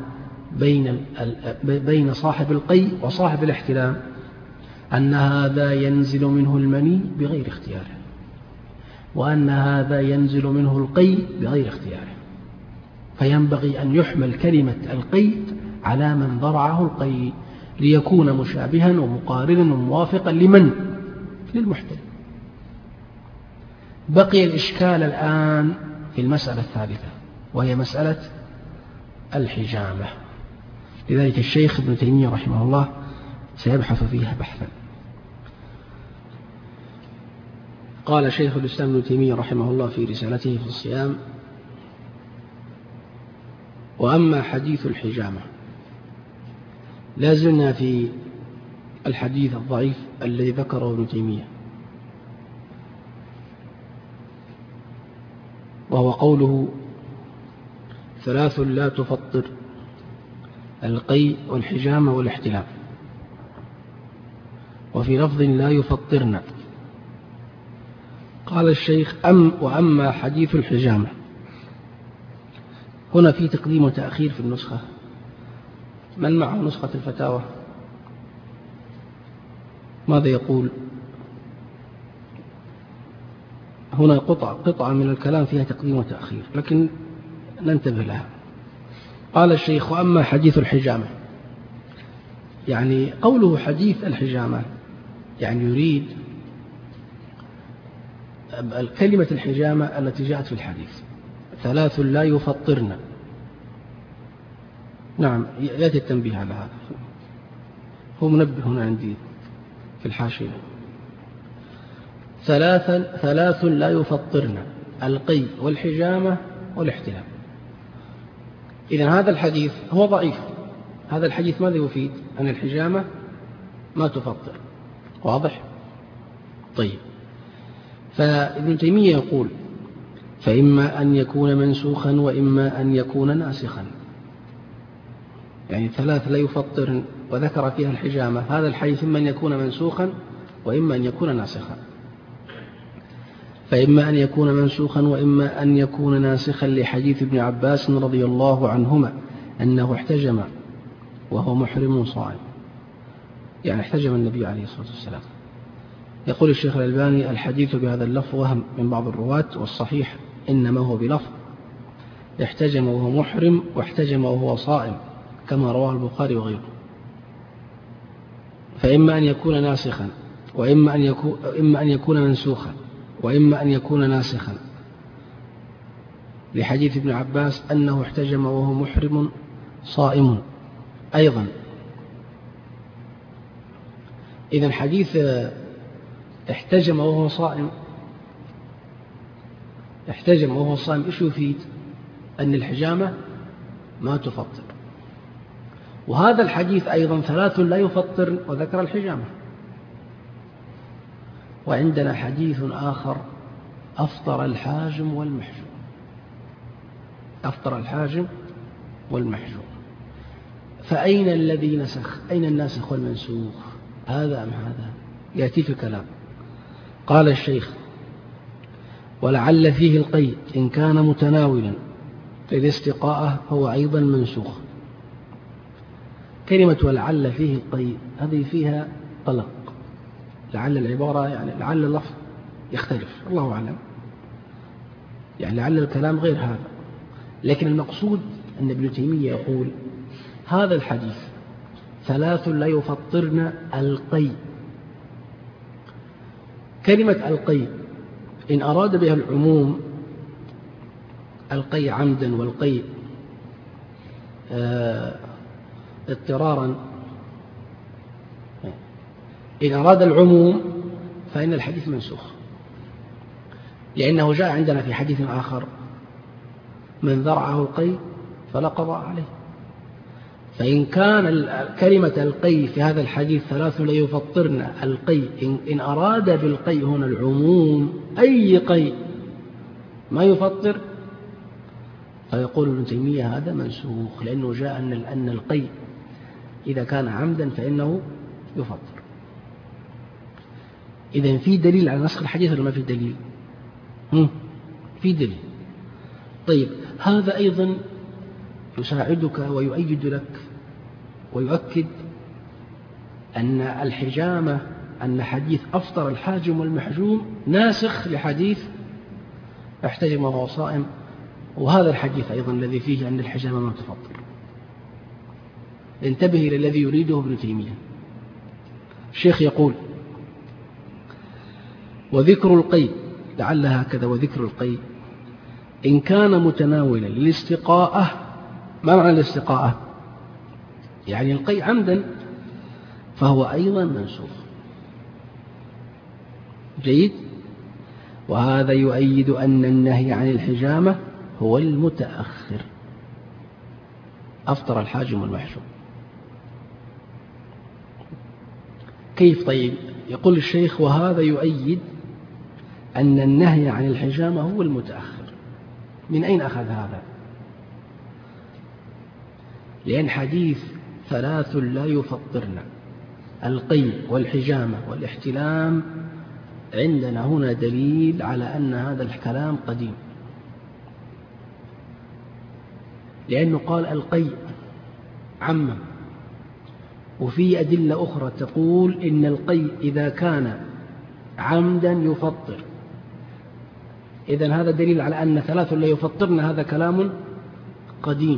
بين صاحب القيء وصاحب الاحتلام؟ أن هذا ينزل منه المني بغير اختياره، وأن هذا ينزل منه القيء بغير اختياره. فينبغي أن يحمل كلمة القيء على من ذرعه القيء ليكون مشابها ومقارنا وموافقا لمن؟ للمحتلم. بقي الإشكال الآن في المسألة الثالثة، وهي مسألة الحجامة. لذلك الشيخ ابن تيمية رحمه الله سيبحث فيها بحثا. قال شيخ الإسلام ابن تيمية رحمه الله في رسالته في الصيام: وأما حديث الحجامة، لازلنا في الحديث الضعيف الذي ذكره ابن تيمية، وهو قوله: 3 لا تفطر: القيء والحجامة والاحتلام. وفي لفظ: لا يفطرن. قال الشيخ: وأما حديث الحجامة. هنا في تقديم وتأخير في النسخة. من معه نسخة الفتاوى؟ ماذا يقول؟ هنا قطعة من الكلام فيها تقديم وتأخير، لكن ننتبه لها. قال الشيخ: وأما حديث الحجامة، يعني قوله حديث الحجامة يعني يريد كلمة الحجامة التي جاءت في الحديث، 3 لا يفطرن. نعم، يأتي التنبيه على هذا، هو منبه هنا عندي في الحاشية. 3 لا يفطرن: القي والحجامة والاحتلام. إذن هذا الحديث هو ضعيف. هذا الحديث ماذا يفيد؟ أن الحجامة ما تفطر. واضح؟ طيب، فابن تيمية يقول: فإما أن يكون منسوخا وإما أن يكون ناسخا. يعني 3 لا يفطر وذكر فيها الحجامة، هذا الحديث إما أن يكون منسوخا وإما أن يكون ناسخا. فإما أن يكون منسوخا وإما أن يكون ناسخا لحديث ابن عباس رضي الله عنهما أنه احتجم وهو محرم صائم. يعني احتجم النبي عليه الصلاة والسلام. يقول الشيخ الألباني: الحديث بهذا اللفظ وهم من بعض الرواة، والصحيح إنما هو بلفظ احتجم وهو محرم واحتجم وهو صائم، كما رواه البخاري وغيره. فإما أن يكون ناسخا وإما أن يكون منسوخا وإما أن يكون ناسخا لحديث ابن عباس أنه احتجم وهو محرم صائم أيضا. إذن حديث احتجم وهو صائم، احتجم وهو صائم إيش يفيد؟ أن الحجامة ما تفطر. وهذا الحديث أيضا 3 لا يفطر وذكر الحجامة. وعندنا حديث آخر: أفطر الحاجم والمحجوم. أفطر الحاجم والمحجوم. فأين الذي نسخ؟ أين الناسخ والمنسوخ؟ هذا أم هذا؟ يأتي في الكلام. قال الشيخ: ولعل فيه القيد إن كان متناولا للاستقاءة هو أيضا منسوخ. كلمة ولعل فيه القيد هذه فيها قلق. لعل العبارة يعني لعل اللفظ يختلف، الله أعلم، يعني لعل الكلام غير هذا. لكن المقصود أن ابن تيمية يقول: هذا الحديث 3 لا يفطرن القي. كلمة القي إن أراد بها العموم، القي عمدا والقي اضطرارا، إن أراد العموم فإن الحديث منسوخ، لأنه جاء عندنا في حديث آخر: من ذرعه القي فلا قضاء عليه. فإن كان كلمة القي في هذا الحديث 3 لا يفطرن القي، إن أراد بالقي هنا العموم، أي قي ما يفطر، فيقول ابن تيمية هذا منسوخ، لأنه جاء أن القي إذا كان عمدا فإنه يفطر. إذن في دليل على نسخ الحديث ولا ما في دليل؟ في دليل. طيب، هذا أيضا يساعدك ويؤيد لك ويؤكد أن الحجامة، أن حديث أفطر الحاجم والمحجوم ناسخ لحديث احتجم وهو صائم. وهذا الحديث أيضا الذي فيه أن الحجامة ما تفطر. انتبه إلى الذي يريده ابن تيمية. الشيخ يقول: وذكر القي، لعل هكذا، وذكر القي إن كان متناولا للاستقاءة. ما معنى الاستقاءة؟ يعني القي عمدا، فهو أيضا منسوخ. جيد. وهذا يؤيد أن النهي عن الحجامة هو المتأخر. أفطر الحاجم والمحجوم. كيف؟ طيب، يقول الشيخ: وهذا يؤيد أن النهي عن الحجامة هو المتأخر. من أين أخذ هذا؟ لأن حديث 3 لا يفطرن القي والحجامة والاحتلام عندنا هنا دليل على أن هذا الكلام قديم، لأنه قال القي عمم، وفي أدلة أخرى تقول إن القي إذا كان عمدا يفطر. إذن هذا دليل على أن 3 لا يفطرن هذا كلام قديم.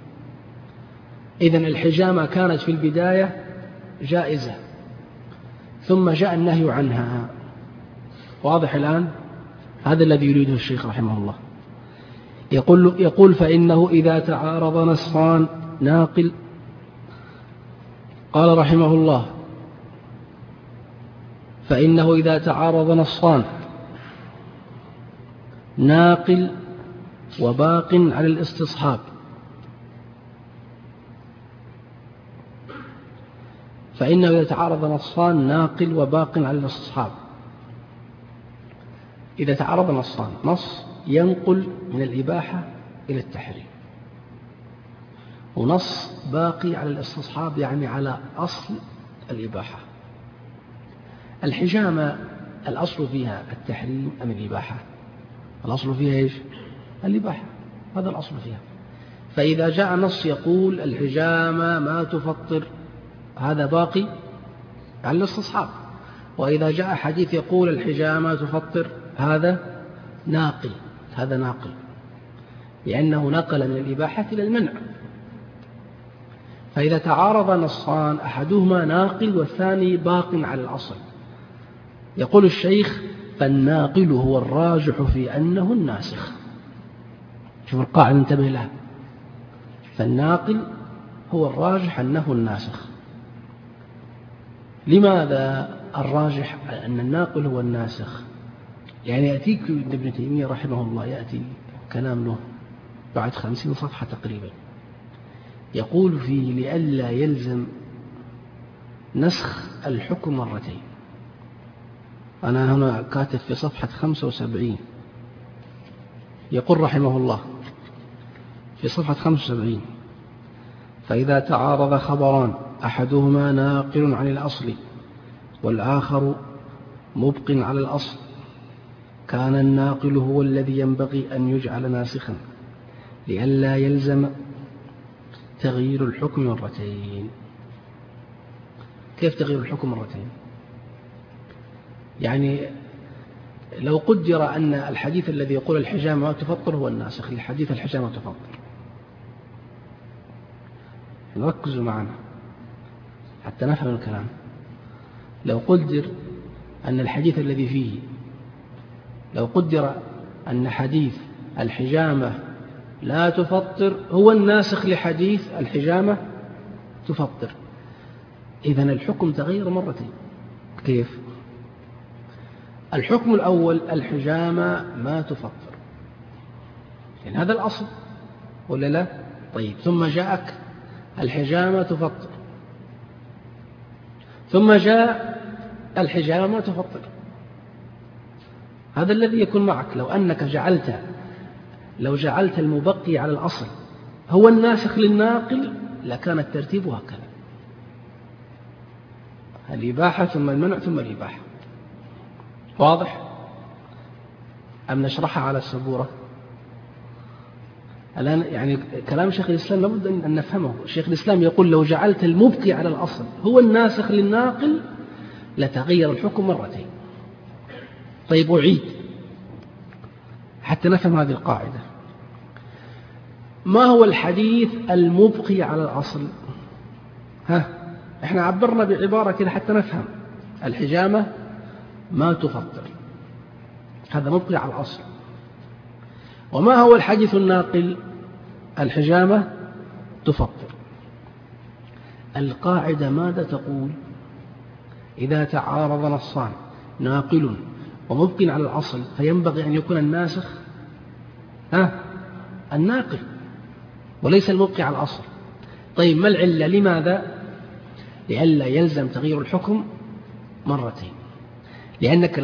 إذن الحجامة كانت في البداية جائزة، ثم جاء النهي عنها. واضح الآن؟ هذا الذي يريده الشيخ رحمه الله. يقول فإنه إذا تعارض نصان ناقل، قال رحمه الله فإنه إذا تعارض نصان ناقل وباق على الاستصحاب، فإنه إذا تعارض نصان ناقل وباق على الاستصحاب. إذا تعارض نصان، نص ينقل من الإباحة إلى التحريم، ونص باقي على الاستصحاب يعني على أصل الإباحة. الحجامة الأصل فيها التحريم أم الإباحة؟ الأصل فيها إيش؟ الإباحة، هذا الأصل فيها. فإذا جاء نص يقول الحجامة ما تفطر، هذا باقي على الاستصحاب. وإذا جاء حديث يقول الحجامة تفطر، هذا ناقل، هذا ناقل، لأنه نقل من الإباحة إلى المنع. فإذا تعارض نصان أحدهما ناقل والثاني باق على الأصل، يقول الشيخ فالناقل هو الراجح في أنه الناسخ. شوف القاعدة انتبه لها، فالناقل هو الراجح أنه الناسخ. لماذا الراجح أن الناقل هو الناسخ؟ يعني يأتيك ابن تيمية رحمه الله، يأتي كلام له بعد 50 صفحة تقريبا، يقول فيه لئلا يلزم نسخ الحكم مرتين. أنا هنا كاتب في صفحة 75، يقول رحمه الله في صفحة 75 فإذا تعارض خبران أحدهما ناقل عن الأصل والآخر مبق على الأصل، كان الناقل هو الذي ينبغي أن يجعل ناسخا لئلا يلزم تغيير الحكم مرتين. كيف تغيير الحكم مرتين؟ يعني لو قدر أن الحديث الذي يقول الحجامة تفطر هو الناسخ لحديث الحجامة تفطر، ركزوا معنا حتى نفهم الكلام. لو قدر أن الحديث الذي فيه، لو قدر أن حديث الحجامة لا تفطر هو الناسخ لحديث الحجامة تفطر، إذن الحكم تغير مرتين. كيف؟ الحكم الأول الحجامة ما تفطر، يعني هذا الأصل ولا لا؟ طيب، ثم جاءك الحجامة تفطر، ثم جاء الحجامة ما تفطر، هذا الذي يكون معك. لو أنك جعلت المبقي على الأصل هو الناسخ للناقل لكان الترتيب هكذا، الإباحة ثم المنع ثم الإباحة. واضح؟ أم نشرحها على السبورة؟ الآن يعني كلام شيخ الإسلام لابد أن نفهمه. شيخ الإسلام يقول لو جعلت المبقي على الأصل هو الناسخ للناقل لتغير الحكم مرتين. طيب، أعيد حتى نفهم هذه القاعدة. ما هو الحديث المبقي على الأصل؟ احنا عبرنا بعبارة كده حتى نفهم. الحجامة ما تفطر، هذا مبقي على الأصل. وما هو الحديث الناقل؟ الحجامة تفطر. القاعدة ماذا تقول؟ إذا تعارض نصان ناقل ومبق على الأصل فينبغي أن يكون الناسخ الناقل وليس المبقي على الأصل. طيب، ما العلة؟ لماذا؟ لئلا يلزم تغيير الحكم مرتين، لأنك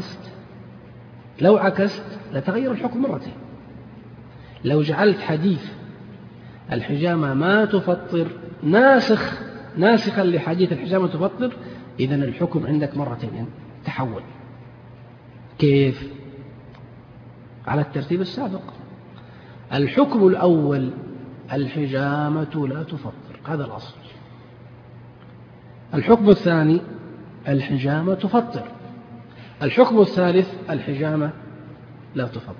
لو عكست لتغير الحكم مرتين. لو جعلت حديث الحجامة ما تفطر ناسخا لحديث الحجامة تفطر، إذن الحكم عندك مرتين تحول. كيف؟ على الترتيب السابق. الحكم الأول الحجامة لا تفطر، هذا الأصل. الحكم الثاني الحجامة تفطر. الحكم الثالث الحجامة لا تفطر.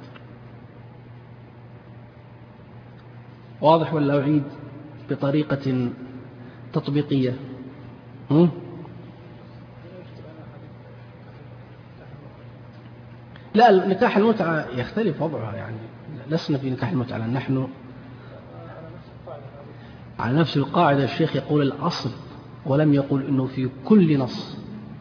واضح ولا أعيد بطريقة تطبيقية؟ لا، نكاح المتعة يختلف وضعها، يعني لسنا في نكاح المتعة، نحن على نفس القاعدة. الشيخ يقول الأصل ولم يقول إنه في كل نص،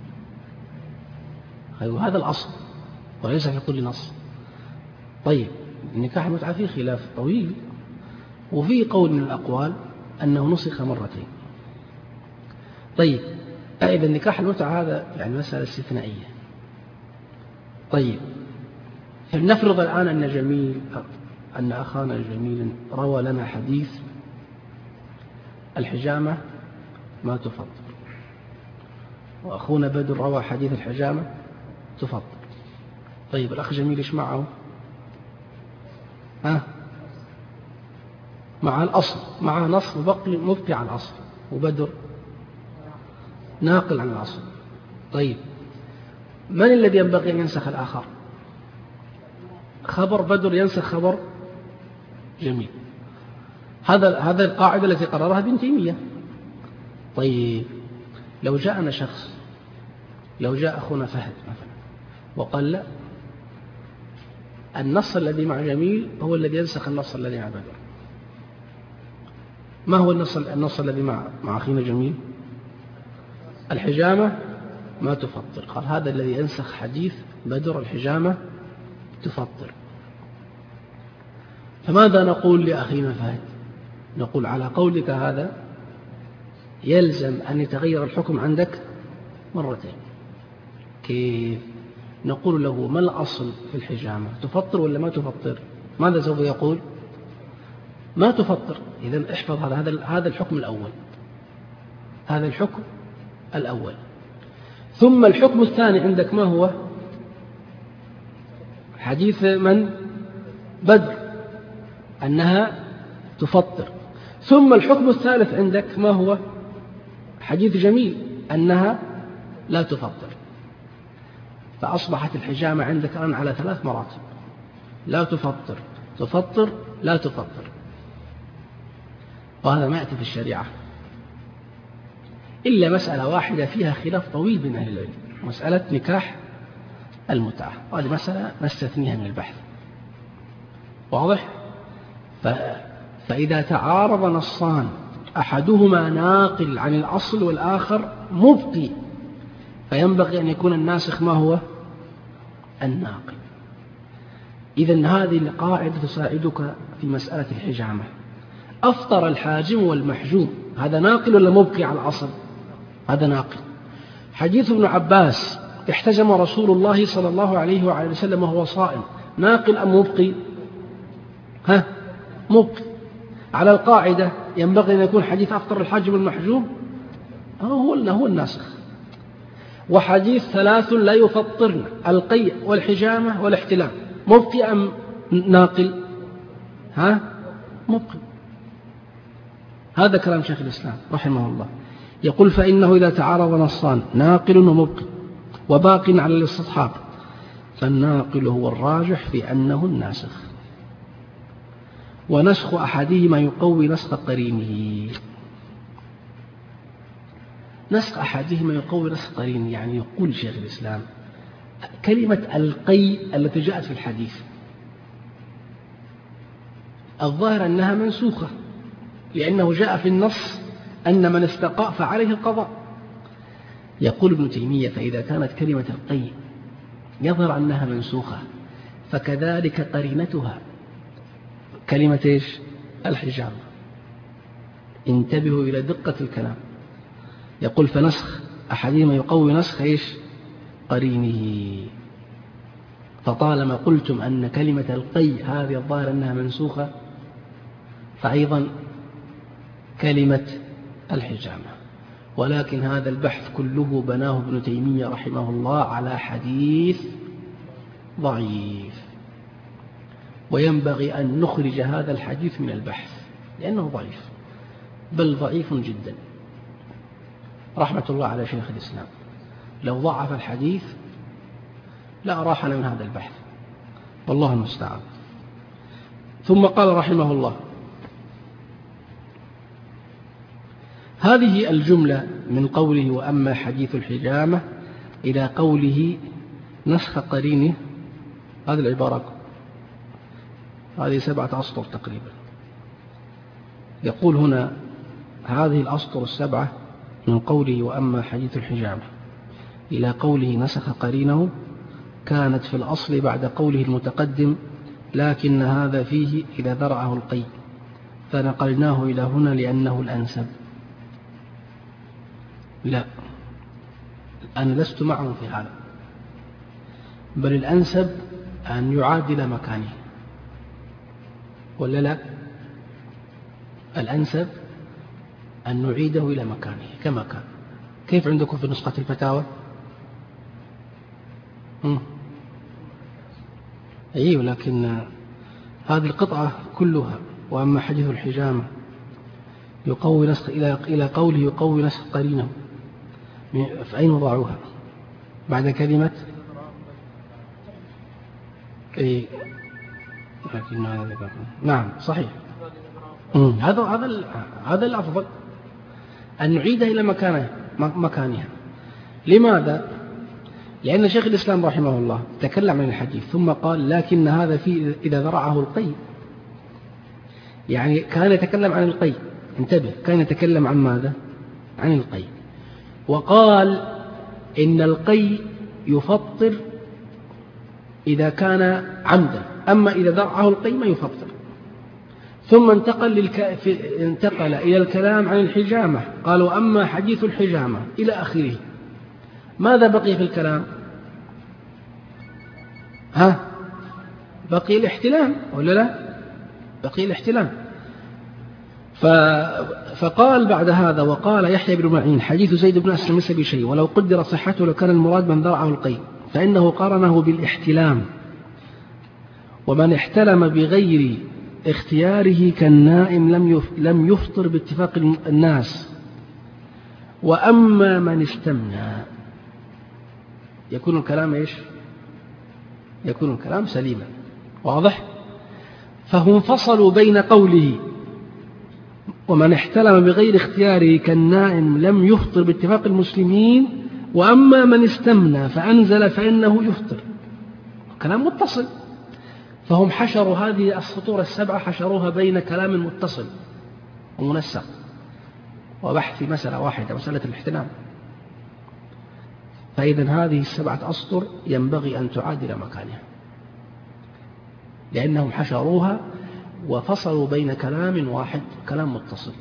هذا الأصل وليس في كل نص. طيب نكاح المتعة فيه خلاف طويل، وفي قول من الأقوال أنه نسخ مرتين. طيب إذا نكاح المتعة هذا يعني مسألة استثنائية. طيب فلنفرض الآن أن أخانا جميل روى لنا حديث الحجامة ما تفطر، وأخونا بدر روى حديث الحجامة تفطر. طيب الأخ جميل إيش معه؟ مع الأصل، مع نص مبقي على الأصل، وبدر ناقل عن الأصل. طيب من الذي ينبغي أن ينسخ الآخر؟ خبر بدر ينسخ خبر جميل. هذا القاعدة التي قررها ابن تيمية. طيب لو جاءنا شخص، لو جاء أخونا فهد مثلا وقال لا، النص الذي مع جميل هو الذي ينسخ النص الذي مع بدر، ما هو النص الذي مع أخينا جميل؟ الحجامة ما تفطر. قال هذا الذي ينسخ حديث بدر، الحجامة تفطر. فماذا نقول لأخينا فهد؟ نقول على قولك هذا يلزم أن يتغير الحكم عندك مرتين. كيف؟ نقول له ما الأصل في الحجامة، تفطر ولا ما تفطر؟ ماذا سوف يقول؟ ما تفطر. إذن احفظ هذا الحكم الأول، هذا الحكم الأول. ثم الحكم الثاني عندك ما هو؟ حديث من؟ بدر أنها تفطر. ثم الحكم الثالث عندك ما هو؟ حديث جميل أنها لا تفطر. فأصبحت الحجامة عندك الآن على 3 مراتب: لا تفطر، تفطر، لا تفطر. وهذا ما يأتي في الشريعة إلا مسألة واحدة فيها خلاف طويل بين أهل العلم، مسألة نكاح المتعة، وهذه مسألة نستثنيها من البحث. واضح؟ فإذا تعارض نصان أحدهما ناقل عن الأصل والآخر مبقي، فينبغي أن يكون الناسخ ما هو؟ الناقل. إذن هذه القاعدة تساعدك في مسألة الحجامة. أفطر الحاجم والمحجوم، هذا ناقل ولا مبقي على الأصل؟ هذا ناقل. حديث ابن عباس احتجم رسول الله صلى الله عليه وعلى وسلم وهو صائم، ناقل أم مبقي؟ مبقي. على القاعدة ينبغي أن يكون حديث أفطر الحاجم والمحجوم هو الناسخ. وحديث 3 لا يفطرن، القيء والحجامة والاحتلام، مبقي أم ناقل؟ مبقي. هذا كلام شيخ الإسلام رحمه الله. يقول فإنه إذا تعارض نصان ناقل ومبقي وباق على الاستصحاب، فالناقل هو الراجح في أنه الناسخ، ونسخ أحدهما يقوي نسخ قرينه. نسخ أحدهما يقوي نسخ قرينه، يعني يقول شيخ الإسلام كلمة القي التي جاءت في الحديث الظاهر أنها منسوخة، لأنه جاء في النص أن من استقاء فعليه القضاء. يقول ابن تيمية فإذا كانت كلمة القي يظهر أنها منسوخة، فكذلك قرينتها كلمة إيش؟ الحجامة. انتبهوا إلى دقة الكلام. يقول فنسخ أحدهما يقوي نسخ إيش؟ قرينه. فطالما قلتم أن كلمة القي هذه الظاهر أنها منسوخة، فأيضا كلمة الحجامة. ولكن هذا البحث كله بناه ابن تيمية رحمه الله على حديث ضعيف، وينبغي أن نخرج هذا الحديث من البحث لأنه ضعيف، بل ضعيف جدا. رحمة الله على شيخ الإسلام، لو ضعف الحديث لا أراحنا من هذا البحث، والله المستعان. ثم قال رحمه الله هذه الجملة من قوله وأما حديث الحجامة إلى قوله نسخ قرينه، هذه العبارة هذه 7 أسطر تقريبا. يقول هنا هذه الأسطر 7 من قوله وأما حديث الحجامة إلى قوله نسخ قرينه كانت في الأصل بعد قوله المتقدم لكن هذا فيه إذا ذرعه القي، فنقلناه إلى هنا لأنه الأنسب. لا، أنا لست معهم في هذا، بل الأنسب أن يعادل مكانه، ولا لا؟ الأنسب أن نعيده إلى مكانه كما كان. كيف عندكم في نسخة الفتاوى؟ أيوة، لكن هذه القطعة كلها وأما حديث الحجامة يقوي نسخ إلى قوله يقوي نسخ قرينه، فأين وضعوها بعد كلمة إيه؟ لكن نعم صحيح. هذا الأفضل أن نعيدها إلى مكانها. لماذا؟ لأن شيخ الإسلام رحمه الله تكلم عن الحديث ثم قال لكن هذا فيه إذا ذرعه القي، يعني كان يتكلم عن القي، انتبه، كان يتكلم عن ماذا؟ عن القي، وقال إن القي يفطر إذا كان عمدا، أما إذا ذرعه القي ما يفطر. ثم انتقل إلى الكلام عن الحجامة، قال وأما حديث الحجامة إلى آخره. ماذا بقي في الكلام؟ بقي الاحتلام ولا لا؟ بقي الاحتلام. فقال بعد هذا وقال يحيى بن معين حديث زيد بن أسلم ليس بشيء ولو قدر صحته لكان المراد من ذرعه القي، فإنه قارنه بالاحتلام، ومن احتلم بغير اختياره كالنائم لم يفطر باتفاق الناس. وأما من استمنى يكون الكلام إيش؟ يكون الكلام سليما، واضح؟ فهم فصلوا بين قوله ومن احتلم بغير اختياره كالنائم لم يفطر باتفاق المسلمين، وأما من استمنى فأنزل فإنه يفطر، كلام متصل. فهم حشروا هذه السطور 7 حشروها بين كلام متصل ومنسق وبحث في مسألة واحدة، مسألة الاحتلام. فإذا هذه 7 أسطر ينبغي أن تعادل مكانها، لأنهم حشروها وفصلوا بين كلام واحد، كلام متصل.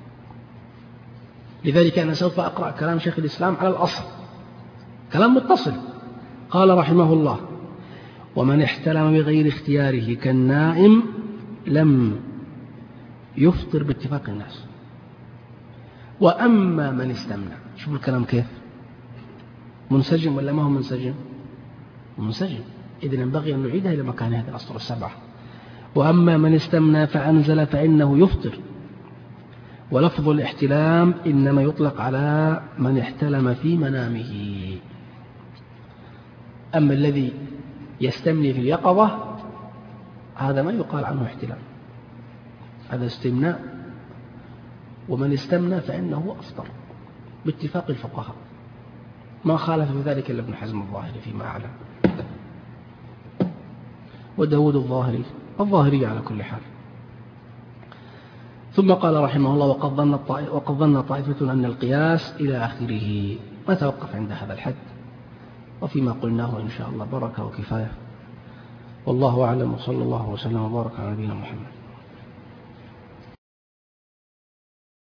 لذلك أنا سوف أقرأ كلام شيخ الإسلام على الأصل، كلام متصل. قال رحمه الله ومن احتلم بغير اختياره كالنائم لم يفطر باتفاق الناس. وأما من استمنى، شوف الكلام كيف منسجم ولا ما هو منسجم؟ منسجم. إذن ينبغي أن نعيدها إلى مكانها هذه الأسطر 7. وأما من استمنى فأنزل فإنه يفطر. ولفظ الاحتلام إنما يطلق على من احتلم في منامه. أما الذي يستمني في اليقظة هذا ما يقال عنه احتلام، هذا استمناء. ومن استمنى فإنه أفطر باتفاق الفقهاء، ما خالف في ذلك إلا ابن حزم الظاهري فيما أعلم، وداود الظاهري على كل حال. ثم قال رحمه الله وقد ظن طائفة أن القياس إلى آخره. نتوقف عند هذا الحد، وفيما قلناه إن شاء الله بركة وكفاية. والله أعلم، وصلى الله وسلم وبارك على نبينا محمد.